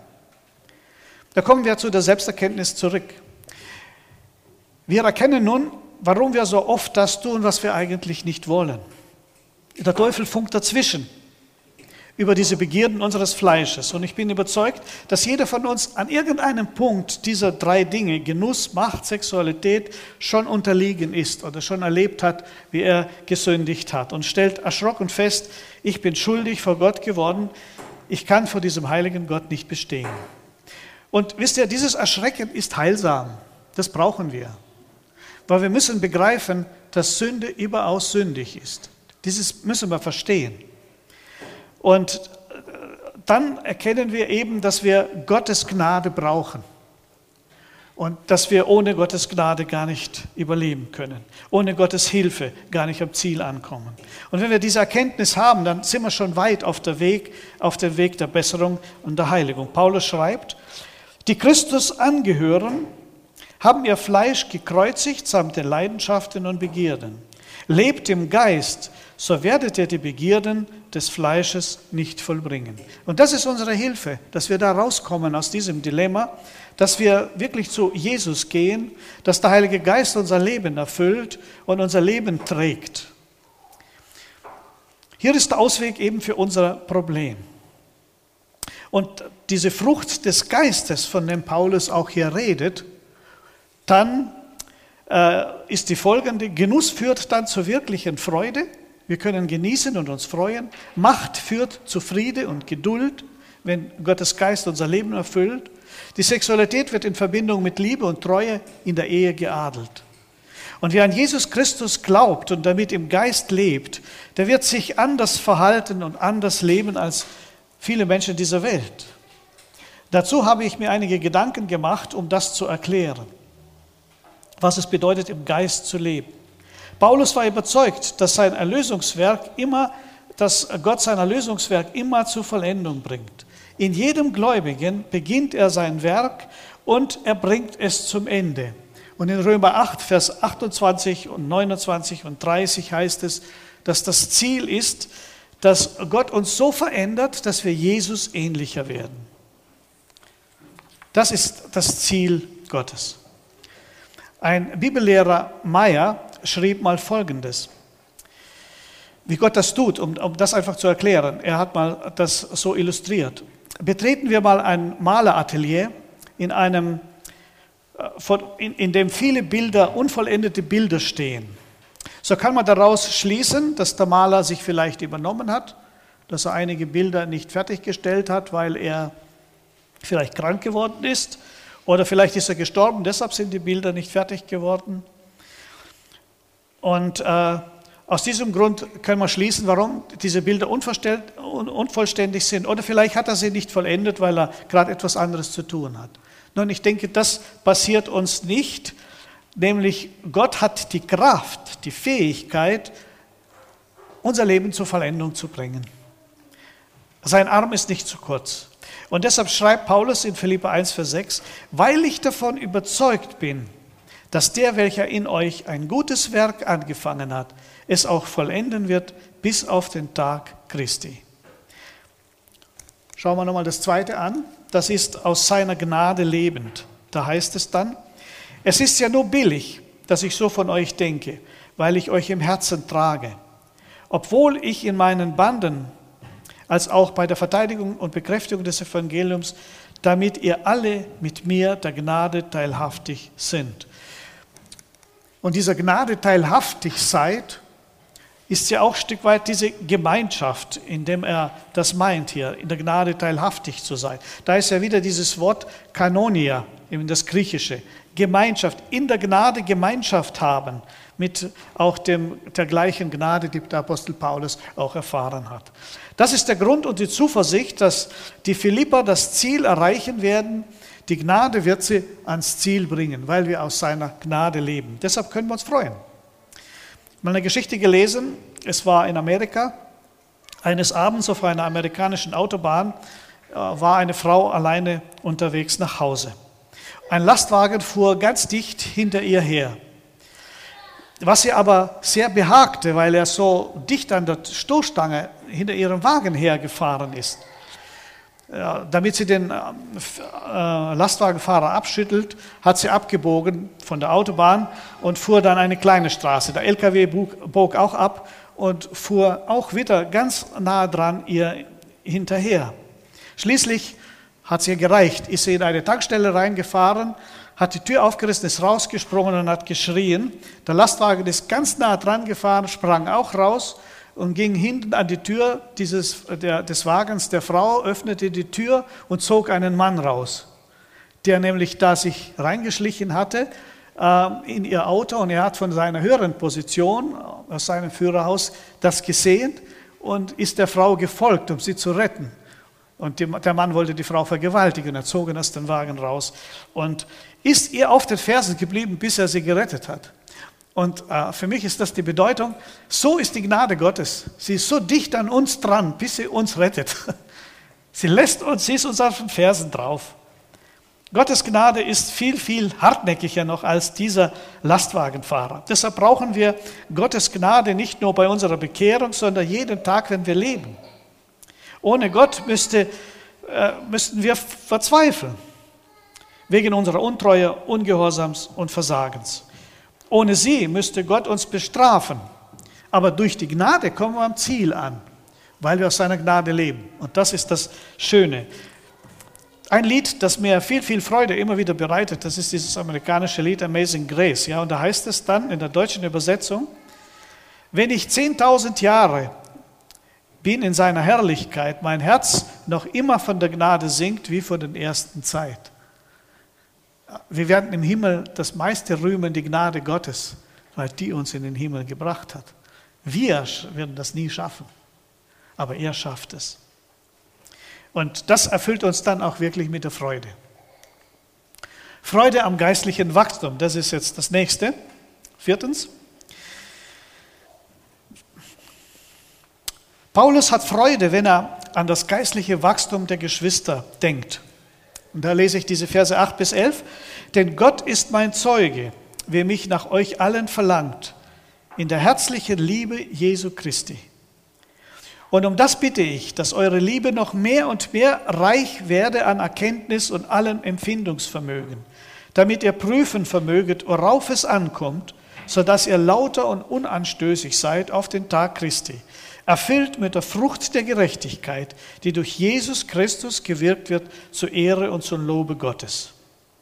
Da kommen wir zu der Selbsterkenntnis zurück. Wir erkennen nun, warum wir so oft das tun, was wir eigentlich nicht wollen. Der Teufel funkt dazwischen über diese Begierden unseres Fleisches. Und ich bin überzeugt, dass jeder von uns an irgendeinem Punkt dieser drei Dinge, Genuss, Macht, Sexualität, schon unterliegen ist oder schon erlebt hat, wie er gesündigt hat. Und stellt erschrocken fest, ich bin schuldig vor Gott geworden, ich kann vor diesem heiligen Gott nicht bestehen. Und wisst ihr, dieses Erschrecken ist heilsam. Das brauchen wir. Weil wir müssen begreifen, dass Sünde überaus sündig ist. Dieses müssen wir verstehen. Und dann erkennen wir eben, dass wir Gottes Gnade brauchen. Und dass wir ohne Gottes Gnade gar nicht überleben können. Ohne Gottes Hilfe gar nicht am Ziel ankommen. Und wenn wir diese Erkenntnis haben, dann sind wir schon weit auf dem Weg der Besserung und der Heiligung. Paulus schreibt, die Christus angehören, haben ihr Fleisch gekreuzigt samt den Leidenschaften und Begierden. Lebt im Geist, so werdet ihr die Begierden des Fleisches nicht vollbringen. Und das ist unsere Hilfe, dass wir da rauskommen aus diesem Dilemma, dass wir wirklich zu Jesus gehen, dass der Heilige Geist unser Leben erfüllt und unser Leben trägt. Hier ist der Ausweg eben für unser Problem. Und diese Frucht des Geistes, von dem Paulus auch hier redet, dann ist die folgende: Genuss führt dann zur wirklichen Freude. Wir können genießen und uns freuen. Macht führt zu Friede und Geduld, wenn Gottes Geist unser Leben erfüllt. Die Sexualität wird in Verbindung mit Liebe und Treue in der Ehe geadelt. Und wer an Jesus Christus glaubt und damit im Geist lebt, der wird sich anders verhalten und anders leben als viele Menschen dieser Welt. Dazu habe ich mir einige Gedanken gemacht, um das zu erklären, was es bedeutet, im Geist zu leben. Paulus war überzeugt, dass Gott sein Erlösungswerk immer zur Vollendung bringt. In jedem Gläubigen beginnt er sein Werk und er bringt es zum Ende. Und in Römer 8, Vers 28 und 29 und 30 heißt es, dass das Ziel ist, dass Gott uns so verändert, dass wir Jesus ähnlicher werden. Das ist das Ziel Gottes. Ein Bibellehrer Meyer schrieb mal Folgendes, wie Gott das tut, um das einfach zu erklären. Er hat mal das so illustriert. Betreten wir mal ein Maleratelier in dem viele Bilder, unvollendete Bilder stehen. So kann man daraus schließen, dass der Maler sich vielleicht übernommen hat, dass er einige Bilder nicht fertiggestellt hat, weil er vielleicht krank geworden ist, oder vielleicht ist er gestorben, deshalb sind die Bilder nicht fertig geworden. Und aus diesem Grund können wir schließen, warum diese Bilder unvollständig sind. Oder vielleicht hat er sie nicht vollendet, weil er gerade etwas anderes zu tun hat. Nun, ich denke, das passiert uns nicht, nämlich Gott hat die Kraft, die Fähigkeit, unser Leben zur Vollendung zu bringen. Sein Arm ist nicht zu kurz. Und deshalb schreibt Paulus in Philipper 1, Vers 6, weil ich davon überzeugt bin, dass der, welcher in euch ein gutes Werk angefangen hat, es auch vollenden wird bis auf den Tag Christi. Schauen wir nochmal das Zweite an. Das ist aus seiner Gnade lebend. Da heißt es dann, es ist ja nur billig, dass ich so von euch denke, weil ich euch im Herzen trage. Obwohl ich in meinen Banden, als auch bei der Verteidigung und Bekräftigung des Evangeliums, damit ihr alle mit mir der Gnade teilhaftig sind. Und dieser Gnade teilhaftig seid, ist ja auch ein Stück weit diese Gemeinschaft, in dem er das meint hier, in der Gnade teilhaftig zu sein. Da ist ja wieder dieses Wort Kanonia, eben das Griechische, Gemeinschaft, in der Gnade Gemeinschaft haben, mit auch der gleichen Gnade, die der Apostel Paulus auch erfahren hat. Das ist der Grund und die Zuversicht, dass die Philipper das Ziel erreichen werden. Die Gnade wird sie ans Ziel bringen, weil wir aus seiner Gnade leben. Deshalb können wir uns freuen. Ich habe eine Geschichte gelesen, es war in Amerika, eines Abends auf einer amerikanischen Autobahn war eine Frau alleine unterwegs nach Hause. Ein Lastwagen fuhr ganz dicht hinter ihr her. Was sie aber sehr behagte, weil er so dicht an der Stoßstange hinter ihrem Wagen hergefahren ist. Damit sie den Lastwagenfahrer abschüttelt, hat sie abgebogen von der Autobahn und fuhr dann eine kleine Straße. Der LKW bog auch ab und fuhr auch wieder ganz nah dran ihr hinterher. Schließlich hat es ihr gereicht, ist sie in eine Tankstelle reingefahren, hat die Tür aufgerissen, ist rausgesprungen und hat geschrien. Der Lastwagen ist ganz nah dran gefahren, sprang auch raus und ging hinten an die Tür des Wagens der Frau, öffnete die Tür und zog einen Mann raus, der nämlich da sich reingeschlichen hatte in ihr Auto, und er hat von seiner höheren Position aus seinem Führerhaus das gesehen und ist der Frau gefolgt, um sie zu retten. Und der Mann wollte die Frau vergewaltigen, er zog ihn aus dem Wagen raus und ist ihr auf den Fersen geblieben, bis er sie gerettet hat. Und für mich ist das die Bedeutung, so ist die Gnade Gottes. Sie ist so dicht an uns dran, bis sie uns rettet. Sie ist uns auf den Fersen drauf. Gottes Gnade ist viel, viel hartnäckiger noch als dieser Lastwagenfahrer. Deshalb brauchen wir Gottes Gnade nicht nur bei unserer Bekehrung, sondern jeden Tag, wenn wir leben. Ohne Gott müssten wir verzweifeln, wegen unserer Untreue, Ungehorsams und Versagens. Ohne sie müsste Gott uns bestrafen. Aber durch die Gnade kommen wir am Ziel an, weil wir aus seiner Gnade leben. Und das ist das Schöne. Ein Lied, das mir viel, viel Freude immer wieder bereitet, das ist dieses amerikanische Lied Amazing Grace. Ja, und da heißt es dann in der deutschen Übersetzung, wenn ich 10.000 Jahre bin in seiner Herrlichkeit, mein Herz noch immer von der Gnade singt, wie von der ersten Zeit. Wir werden im Himmel das meiste rühmen, die Gnade Gottes, weil die uns in den Himmel gebracht hat. Wir werden das nie schaffen, aber er schafft es. Und das erfüllt uns dann auch wirklich mit der Freude. Freude am geistlichen Wachstum, das ist jetzt das Nächste. 4. Paulus hat Freude, wenn er an das geistliche Wachstum der Geschwister denkt. Und da lese ich diese Verse 8 bis 11. Denn Gott ist mein Zeuge, wer mich nach euch allen verlangt, in der herzlichen Liebe Jesu Christi. Und um das bitte ich, dass eure Liebe noch mehr und mehr reich werde an Erkenntnis und allem Empfindungsvermögen, damit ihr prüfen vermöget, worauf es ankommt, sodass ihr lauter und unanstößig seid auf den Tag Christi, erfüllt mit der Frucht der Gerechtigkeit, die durch Jesus Christus gewirkt wird, zur Ehre und zum Lobe Gottes.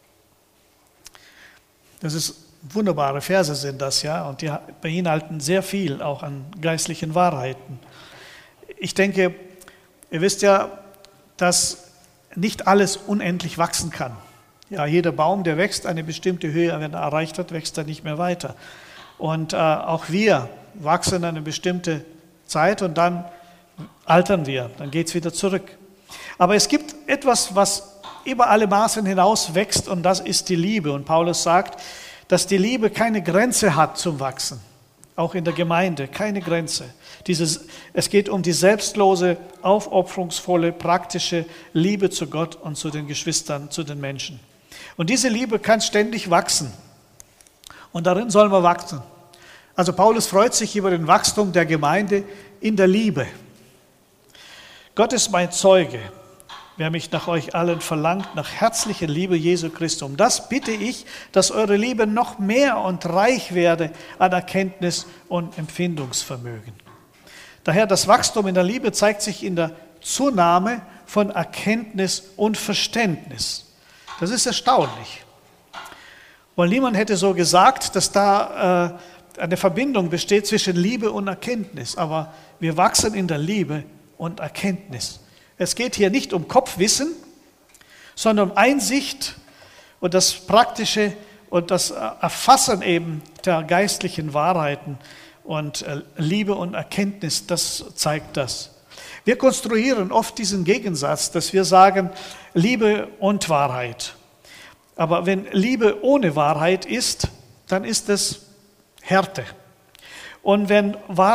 Das ist wunderbare Verse sind das, ja, und die beinhalten sehr viel auch an geistlichen Wahrheiten. Ich denke, ihr wisst ja, dass nicht alles unendlich wachsen kann. Ja, jeder Baum, der wächst eine bestimmte Höhe, wenn er erreicht hat, wächst er nicht mehr weiter. Und auch wir wachsen eine bestimmte Zeit und dann altern wir, dann geht es wieder zurück. Aber es gibt etwas, was über alle Maßen hinaus wächst und das ist die Liebe. Und Paulus sagt, dass die Liebe keine Grenze hat zum Wachsen, auch in der Gemeinde, keine Grenze. Es geht um die selbstlose, aufopferungsvolle, praktische Liebe zu Gott und zu den Geschwistern, zu den Menschen. Und diese Liebe kann ständig wachsen und darin sollen wir wachsen. Also Paulus freut sich über den Wachstum der Gemeinde in der Liebe. Gott ist mein Zeuge, wer mich nach euch allen verlangt, nach herzlicher Liebe Jesu Christi. Um das bitte ich, dass eure Liebe noch mehr und reich werde an Erkenntnis und Empfindungsvermögen. Daher das Wachstum in der Liebe zeigt sich in der Zunahme von Erkenntnis und Verständnis. Das ist erstaunlich. Weil niemand hätte so gesagt, dass da eine Verbindung besteht zwischen Liebe und Erkenntnis. Aber wir wachsen in der Liebe und Erkenntnis. Es geht hier nicht um Kopfwissen, sondern um Einsicht und das Praktische und das Erfassen eben der geistlichen Wahrheiten. Und Liebe und Erkenntnis, das zeigt das. Wir konstruieren oft diesen Gegensatz, dass wir sagen, Liebe und Wahrheit. Aber wenn Liebe ohne Wahrheit ist, dann ist es Härte. Und wenn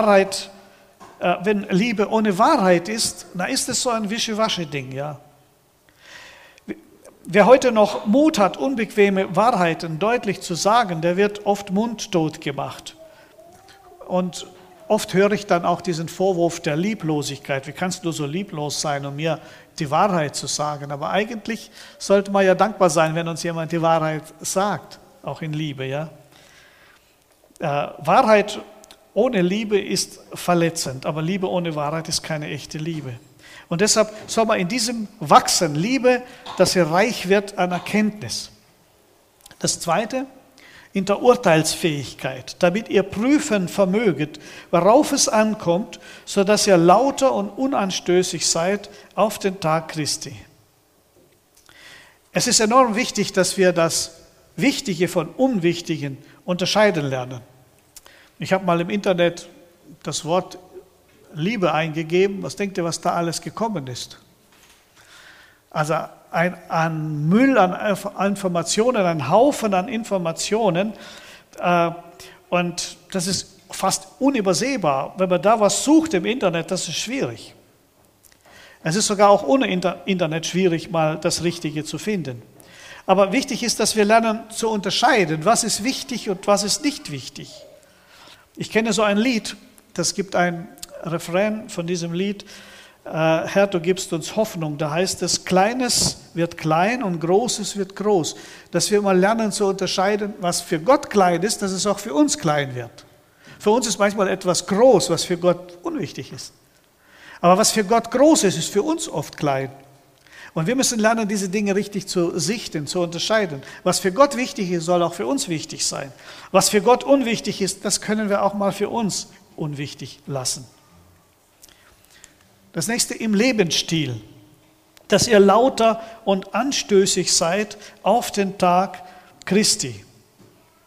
Liebe ohne Wahrheit ist, dann ist es so ein Wischiwaschi-Ding, ja. Wer heute noch Mut hat, unbequeme Wahrheiten deutlich zu sagen, der wird oft mundtot gemacht. Und oft höre ich dann auch diesen Vorwurf der Lieblosigkeit. Wie kannst du so lieblos sein, um mir die Wahrheit zu sagen? Aber eigentlich sollte man ja dankbar sein, wenn uns jemand die Wahrheit sagt, auch in Liebe, ja. Wahrheit ohne Liebe ist verletzend, aber Liebe ohne Wahrheit ist keine echte Liebe. Und deshalb soll man in diesem wachsen, Liebe, dass sie reich wird an Erkenntnis. Das Zweite, in der Urteilsfähigkeit, damit ihr prüfen vermöget, worauf es ankommt, sodass ihr lauter und unanstößig seid auf den Tag Christi. Es ist enorm wichtig, dass wir das Wichtige von Unwichtigen unterscheiden lernen. Ich habe mal im Internet das Wort Liebe eingegeben. Was denkt ihr, was da alles gekommen ist? Also ein Müll an Informationen, ein Haufen an Informationen. Und das ist fast unübersehbar. Wenn man da was sucht im Internet, das ist schwierig. Es ist sogar auch ohne Internet schwierig, mal das Richtige zu finden. Aber wichtig ist, dass wir lernen zu unterscheiden, was ist wichtig und was ist nicht wichtig. Ich kenne so ein Lied, das gibt ein Refrain von diesem Lied, Herr, du gibst uns Hoffnung. Da heißt es, Kleines wird klein und Großes wird groß. Dass wir mal lernen zu unterscheiden, was für Gott klein ist, dass es auch für uns klein wird. Für uns ist manchmal etwas groß, was für Gott unwichtig ist. Aber was für Gott groß ist, ist für uns oft klein. Und wir müssen lernen, diese Dinge richtig zu sichten, zu unterscheiden. Was für Gott wichtig ist, soll auch für uns wichtig sein. Was für Gott unwichtig ist, das können wir auch mal für uns unwichtig lassen. Das nächste im Lebensstil, dass ihr lauter und anstößig seid auf den Tag Christi.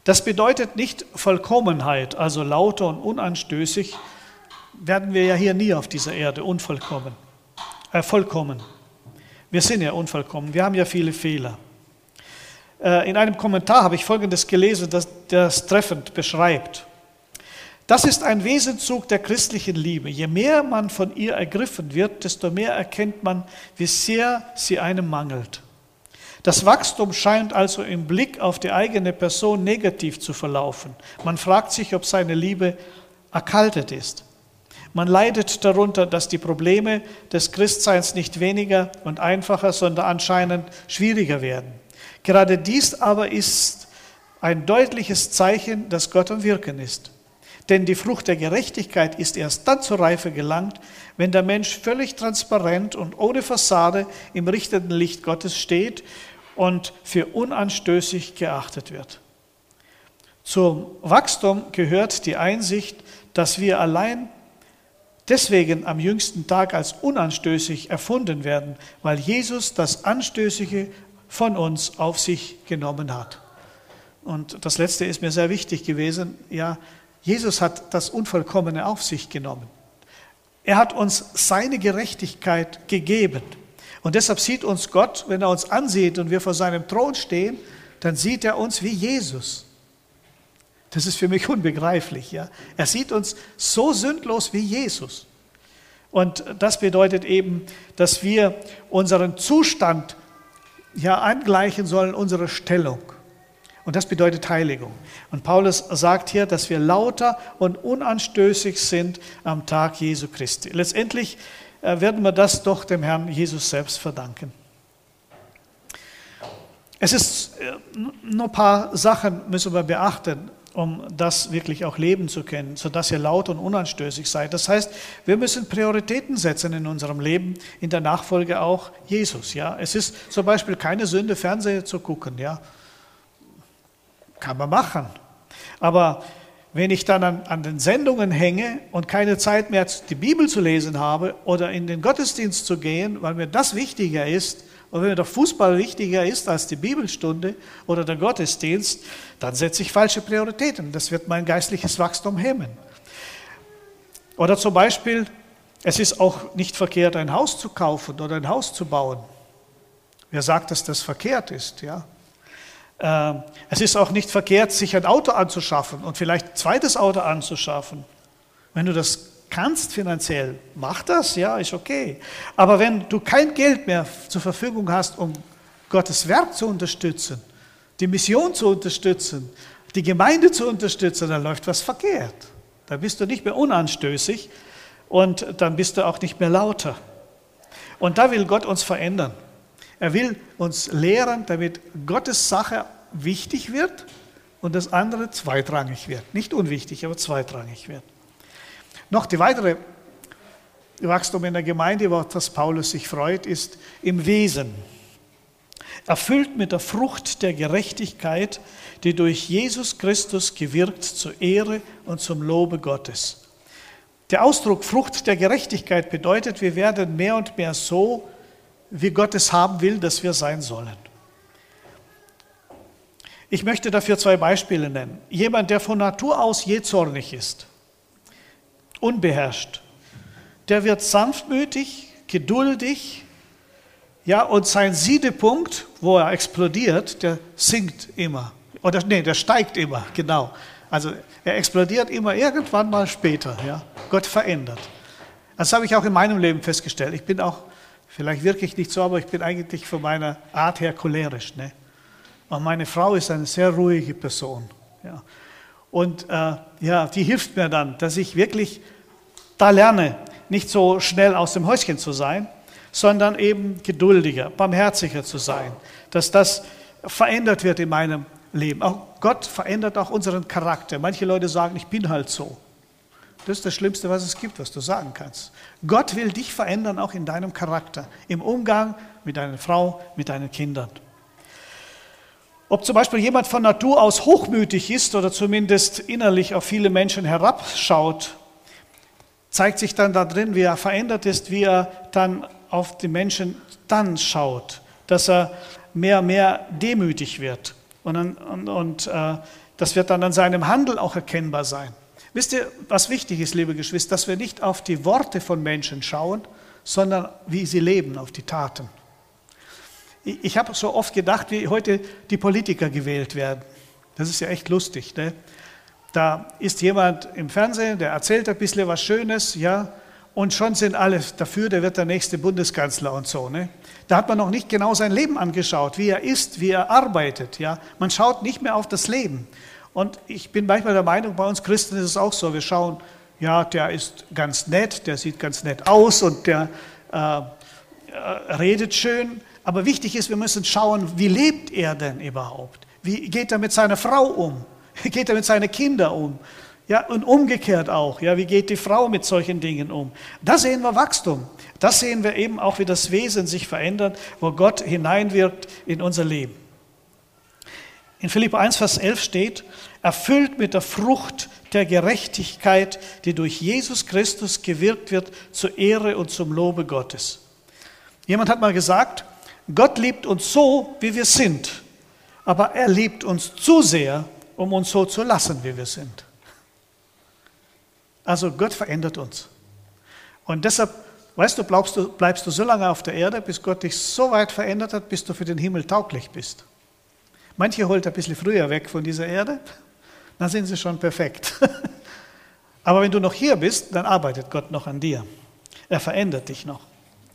Das bedeutet nicht Vollkommenheit, also lauter und unanstößig, werden wir ja hier nie auf dieser Erde vollkommen. Wir sind ja unvollkommen, wir haben ja viele Fehler. In einem Kommentar habe ich Folgendes gelesen, das treffend beschreibt. Das ist ein Wesenszug der christlichen Liebe. Je mehr man von ihr ergriffen wird, desto mehr erkennt man, wie sehr sie einem mangelt. Das Wachstum scheint also im Blick auf die eigene Person negativ zu verlaufen. Man fragt sich, ob seine Liebe erkaltet ist. Man leidet darunter, dass die Probleme des Christseins nicht weniger und einfacher, sondern anscheinend schwieriger werden. Gerade dies aber ist ein deutliches Zeichen, dass Gott am Wirken ist. Denn die Frucht der Gerechtigkeit ist erst dann zur Reife gelangt, wenn der Mensch völlig transparent und ohne Fassade im richtenden Licht Gottes steht und für unanstößig geachtet wird. Zum Wachstum gehört die Einsicht, dass wir allein deswegen am jüngsten Tag als unanstößig erfunden werden, weil Jesus das Anstößige von uns auf sich genommen hat. Und das Letzte ist mir sehr wichtig gewesen. Ja, Jesus hat das Unvollkommene auf sich genommen. Er hat uns seine Gerechtigkeit gegeben. Und deshalb sieht uns Gott, wenn er uns ansieht und wir vor seinem Thron stehen, dann sieht er uns wie Jesus. Das ist für mich unbegreiflich. Ja? Er sieht uns so sündlos wie Jesus. Und das bedeutet eben, dass wir unseren Zustand angleichen sollen, unsere Stellung. Und das bedeutet Heiligung. Und Paulus sagt hier, dass wir lauter und unanstößig sind am Tag Jesu Christi. Letztendlich werden wir das doch dem Herrn Jesus selbst verdanken. Es ist nur ein paar Sachen müssen wir beachten, um das wirklich auch leben zu können, sodass ihr laut und unanstößig seid. Das heißt, wir müssen Prioritäten setzen in unserem Leben, in der Nachfolge auch Jesus. Ja? Es ist zum Beispiel keine Sünde, Fernseher zu gucken. Ja? Kann man machen. Aber wenn ich dann an den Sendungen hänge und keine Zeit mehr, die Bibel zu lesen habe oder in den Gottesdienst zu gehen, weil mir das wichtiger ist, oder wenn mir der Fußball wichtiger ist als die Bibelstunde oder der Gottesdienst, dann setze ich falsche Prioritäten. Das wird mein geistliches Wachstum hemmen. Oder zum Beispiel, es ist auch nicht verkehrt, ein Haus zu kaufen oder ein Haus zu bauen. Wer sagt, dass das verkehrt ist? Ja? Es ist auch nicht verkehrt, sich ein Auto anzuschaffen und vielleicht ein zweites Auto anzuschaffen. Wenn du das kannst finanziell, mach das, ja, ist okay. Aber wenn du kein Geld mehr zur Verfügung hast, um Gottes Werk zu unterstützen, die Mission zu unterstützen, die Gemeinde zu unterstützen, dann läuft was verkehrt. Dann bist du nicht mehr unanstößig und dann bist du auch nicht mehr lauter. Und da will Gott uns verändern. Er will uns lehren, damit Gottes Sache wichtig wird und das andere zweitrangig wird. Nicht unwichtig, aber zweitrangig wird. Noch die weitere Wachstum in der Gemeinde, über das Paulus sich freut, ist im Wesen. Erfüllt mit der Frucht der Gerechtigkeit, die durch Jesus Christus gewirkt zur Ehre und zum Lobe Gottes. Der Ausdruck Frucht der Gerechtigkeit bedeutet, wir werden mehr und mehr so, wie Gott es haben will, dass wir sein sollen. Ich möchte dafür 2 Beispiele nennen. Jemand, der von Natur aus jähzornig ist, unbeherrscht, der wird sanftmütig, geduldig, ja, und sein Siedepunkt, wo er explodiert, der sinkt immer. Der steigt immer, genau. Also er explodiert immer irgendwann mal später. Ja. Gott verändert. Das habe ich auch in meinem Leben festgestellt. Ich bin auch, vielleicht wirklich nicht so, aber ich bin eigentlich von meiner Art her cholerisch. Ne? Und meine Frau ist eine sehr ruhige Person. Ja. Und die hilft mir dann, dass ich wirklich da lerne, nicht so schnell aus dem Häuschen zu sein, sondern eben geduldiger, barmherziger zu sein, dass das verändert wird in meinem Leben. Auch Gott verändert auch unseren Charakter. Manche Leute sagen, ich bin halt so. Das ist das Schlimmste, was es gibt, was du sagen kannst. Gott will dich verändern, auch in deinem Charakter, im Umgang mit deiner Frau, mit deinen Kindern. Ob zum Beispiel jemand von Natur aus hochmütig ist oder zumindest innerlich auf viele Menschen herabschaut, zeigt sich dann darin, wie er verändert ist, wie er dann auf die Menschen dann dann demütig wird. Und dann Das wird dann an seinem Handeln auch erkennbar sein. Wisst ihr, was wichtig ist, liebe Geschwister, dass wir nicht auf die Worte von Menschen schauen, sondern wie sie leben, auf die Taten. Ich habe so oft gedacht, wie heute die Politiker gewählt werden. Das ist ja echt lustig, ne? Da ist jemand im Fernsehen, der erzählt ein bisschen was Schönes, ja, und schon sind alle dafür, der wird der nächste Bundeskanzler und so, ne? Da hat man noch nicht genau sein Leben angeschaut, wie er ist, wie er arbeitet, ja. Man schaut nicht mehr auf das Leben. Und ich bin manchmal der Meinung, bei uns Christen ist es auch so, wir schauen, ja, der ist ganz nett, der sieht ganz nett aus und der redet schön. Aber wichtig ist, wir müssen schauen, wie lebt er denn überhaupt? Wie geht er mit seiner Frau um? Wie geht er mit seinen Kindern um? Ja, und umgekehrt auch. Ja, wie geht die Frau mit solchen Dingen um? Da sehen wir Wachstum. Da sehen wir eben auch, wie das Wesen sich verändert, wo Gott hineinwirkt in unser Leben. In Philipper 1, Vers 11 steht, erfüllt mit der Frucht der Gerechtigkeit, die durch Jesus Christus gewirkt wird, zur Ehre und zum Lobe Gottes. Jemand hat mal gesagt, Gott liebt uns so, wie wir sind, aber er liebt uns zu sehr, um uns so zu lassen, wie wir sind. Also Gott verändert uns. Und deshalb, weißt du, bleibst du so lange auf der Erde, bis Gott dich so weit verändert hat, bis du für den Himmel tauglich bist. Manche holt ein bisschen früher weg von dieser Erde, dann sind sie schon perfekt. Aber wenn du noch hier bist, dann arbeitet Gott noch an dir. Er verändert dich noch.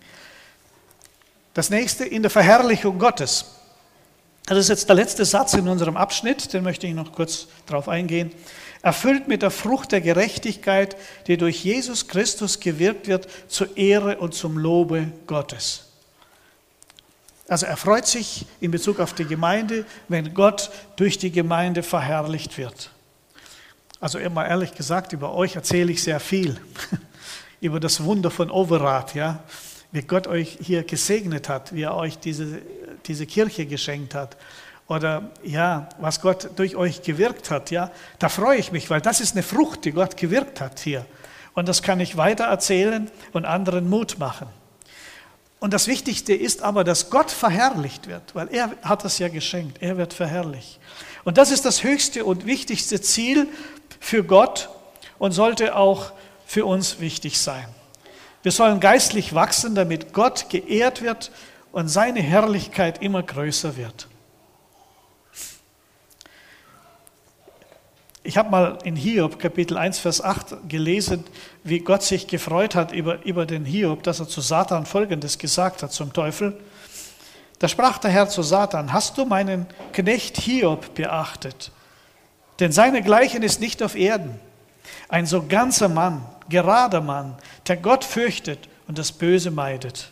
Das nächste, in der Verherrlichung Gottes. Das ist jetzt der letzte Satz in unserem Abschnitt, den möchte ich noch kurz drauf eingehen. Erfüllt mit der Frucht der Gerechtigkeit, die durch Jesus Christus gewirkt wird, zur Ehre und zum Lobe Gottes. Also er freut sich in Bezug auf die Gemeinde, wenn Gott durch die Gemeinde verherrlicht wird. Also immer ehrlich gesagt, über euch erzähle ich sehr viel. Über das Wunder von Overath, ja, wie Gott euch hier gesegnet hat, wie er euch diese Kirche geschenkt hat. Oder ja, was Gott durch euch gewirkt hat, ja, da freue ich mich, weil das ist eine Frucht, die Gott gewirkt hat hier. Und das kann ich weiter erzählen und anderen Mut machen. Und das Wichtigste ist aber, dass Gott verherrlicht wird, weil er hat das ja geschenkt, er wird verherrlicht. Und das ist das höchste und wichtigste Ziel für Gott und sollte auch für uns wichtig sein. Wir sollen geistlich wachsen, damit Gott geehrt wird und seine Herrlichkeit immer größer wird. Ich habe mal in Hiob, Kapitel 1, Vers 8 gelesen, wie Gott sich gefreut hat über den Hiob, dass er zu Satan Folgendes gesagt hat, zum Teufel. Da sprach der Herr zu Satan, hast du meinen Knecht Hiob beachtet? Denn seinesgleichen ist nicht auf Erden. Ein so ganzer Mann, gerader Mann, der Gott fürchtet und das Böse meidet.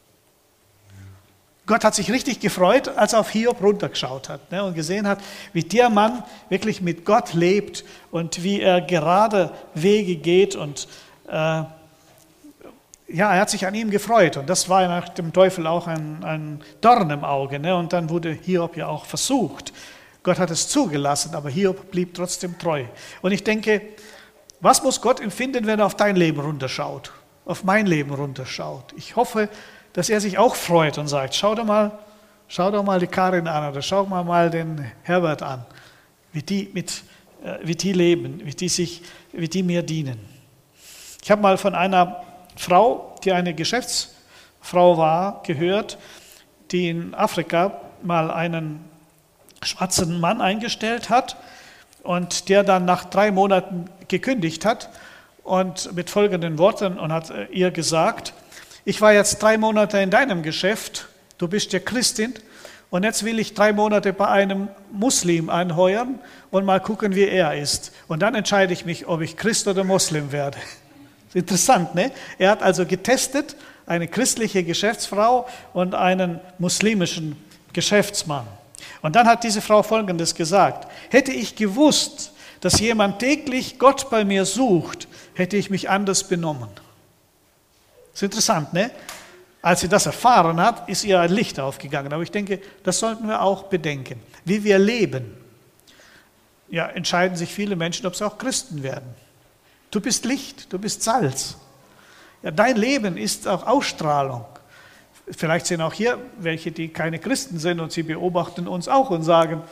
Gott hat sich richtig gefreut, als er auf Hiob runtergeschaut hat und gesehen hat, wie der Mann wirklich mit Gott lebt und wie er gerade Wege geht. Und er hat sich an ihm gefreut. Und das war nach dem Teufel auch ein Dorn im Auge. Und dann wurde Hiob ja auch versucht. Gott hat es zugelassen, aber Hiob blieb trotzdem treu. Und ich denke, was muss Gott empfinden, wenn er auf dein Leben runterschaut, auf mein Leben runterschaut? Ich hoffe, dass er sich auch freut und sagt, schau doch mal die Karin an oder schau mal den Herbert an, wie die leben, wie die mir dienen. Ich habe mal von einer Frau, die eine Geschäftsfrau war, gehört, die in Afrika mal einen schwarzen Mann eingestellt hat und der dann nach 3 Monaten gekündigt hat und mit folgenden Worten und hat ihr gesagt, ich war jetzt 3 Monate in deinem Geschäft, du bist ja Christin und jetzt will ich 3 Monate bei einem Muslim einheuern und mal gucken, wie er ist. Und dann entscheide ich mich, ob ich Christ oder Muslim werde. Interessant, ne? Er hat also getestet, eine christliche Geschäftsfrau und einen muslimischen Geschäftsmann. Und dann hat diese Frau Folgendes gesagt, hätte ich gewusst, dass jemand täglich Gott bei mir sucht, hätte ich mich anders benommen. Das ist interessant, ne? Als sie das erfahren hat, ist ihr ein Licht aufgegangen. Aber ich denke, das sollten wir auch bedenken. Wie wir leben, ja, entscheiden sich viele Menschen, ob sie auch Christen werden. Du bist Licht, du bist Salz. Ja, dein Leben ist auch Ausstrahlung. Vielleicht sind auch hier welche, die keine Christen sind und sie beobachten uns auch und sagen,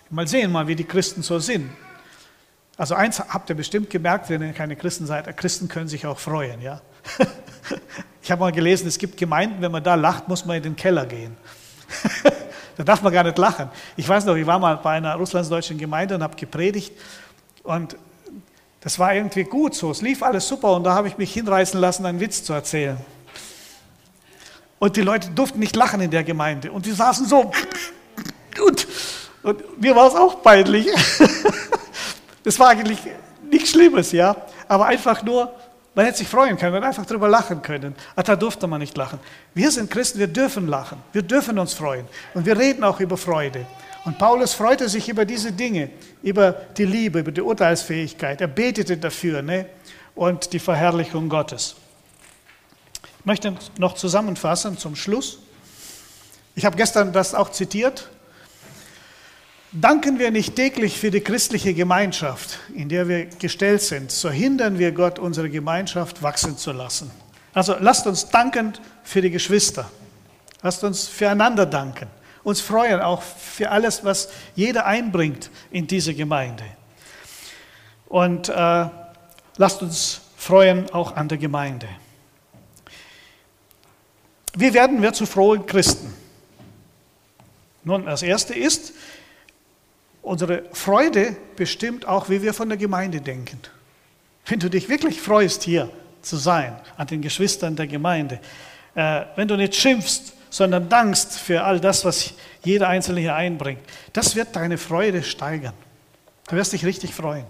Mal sehen, wie die Christen so sind. Also eins habt ihr bestimmt gemerkt, wenn ihr keine Christen seid, Christen können sich auch freuen. Ja? Ich habe mal gelesen, es gibt Gemeinden, wenn man da lacht, muss man in den Keller gehen. Da darf man gar nicht lachen. Ich weiß noch, ich war mal bei einer russlandsdeutschen Gemeinde und habe gepredigt und das war irgendwie gut so. Es lief alles super und da habe ich mich hinreißen lassen, einen Witz zu erzählen. Und die Leute durften nicht lachen in der Gemeinde und die saßen so und mir war es auch peinlich. Das war eigentlich nichts Schlimmes, ja, aber einfach nur, man hätte sich freuen können, man hätte einfach drüber lachen können. Aber da durfte man nicht lachen. Wir sind Christen, wir dürfen lachen, wir dürfen uns freuen und wir reden auch über Freude. Und Paulus freute sich über diese Dinge, über die Liebe, über die Urteilsfähigkeit. Er betete dafür, ne? Und die Verherrlichung Gottes. Ich möchte noch zusammenfassen zum Schluss. Ich habe gestern das auch zitiert. Danken wir nicht täglich für die christliche Gemeinschaft, in der wir gestellt sind, so hindern wir Gott, unsere Gemeinschaft wachsen zu lassen. Also lasst uns danken für die Geschwister. Lasst uns füreinander danken. Uns freuen auch für alles, was jeder einbringt in diese Gemeinde. Und lasst uns freuen auch an der Gemeinde. Wie werden wir zu frohen Christen? Nun, das Erste ist, unsere Freude bestimmt auch, wie wir von der Gemeinde denken. Wenn du dich wirklich freust, hier zu sein, an den Geschwistern der Gemeinde, wenn du nicht schimpfst, sondern dankst für all das, was jeder Einzelne hier einbringt, das wird deine Freude steigern. Du wirst dich richtig freuen.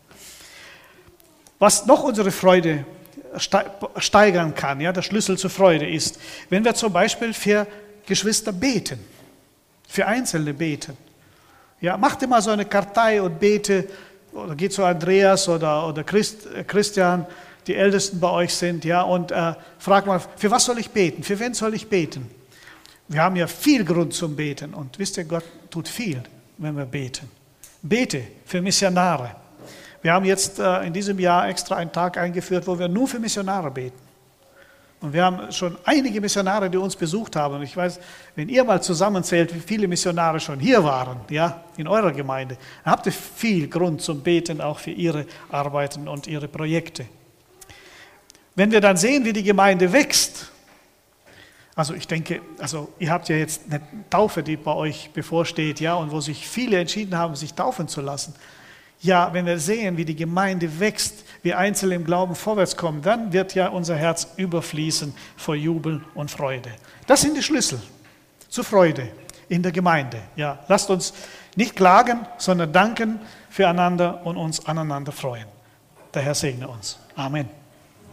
Was noch unsere Freude steigern kann, ja, der Schlüssel zur Freude ist, wenn wir zum Beispiel für Geschwister beten, für Einzelne beten. Ja, mach dir mal so eine Kartei und bete, oder geh zu Andreas oder Christian, die Ältesten bei euch sind, ja, und frag mal, für was soll ich beten? Für wen soll ich beten? Wir haben ja viel Grund zum Beten und wisst ihr, Gott tut viel, wenn wir beten. Bete für Missionare. Wir haben jetzt in diesem Jahr extra einen Tag eingeführt, wo wir nur für Missionare beten. Und wir haben schon einige Missionare, die uns besucht haben. Und ich weiß, wenn ihr mal zusammenzählt, wie viele Missionare schon hier waren, ja, in eurer Gemeinde, dann habt ihr viel Grund zum Beten, auch für ihre Arbeiten und ihre Projekte. Wenn wir dann sehen, wie die Gemeinde wächst, also ich denke, ihr habt ja jetzt eine Taufe, die bei euch bevorsteht, ja, und wo sich viele entschieden haben, sich taufen zu lassen. Ja, wenn wir sehen, wie die Gemeinde wächst, wie Einzelne im Glauben vorwärts kommen, dann wird ja unser Herz überfließen vor Jubel und Freude. Das sind die Schlüssel zur Freude in der Gemeinde. Ja, lasst uns nicht klagen, sondern danken füreinander und uns aneinander freuen. Der Herr segne uns. Amen.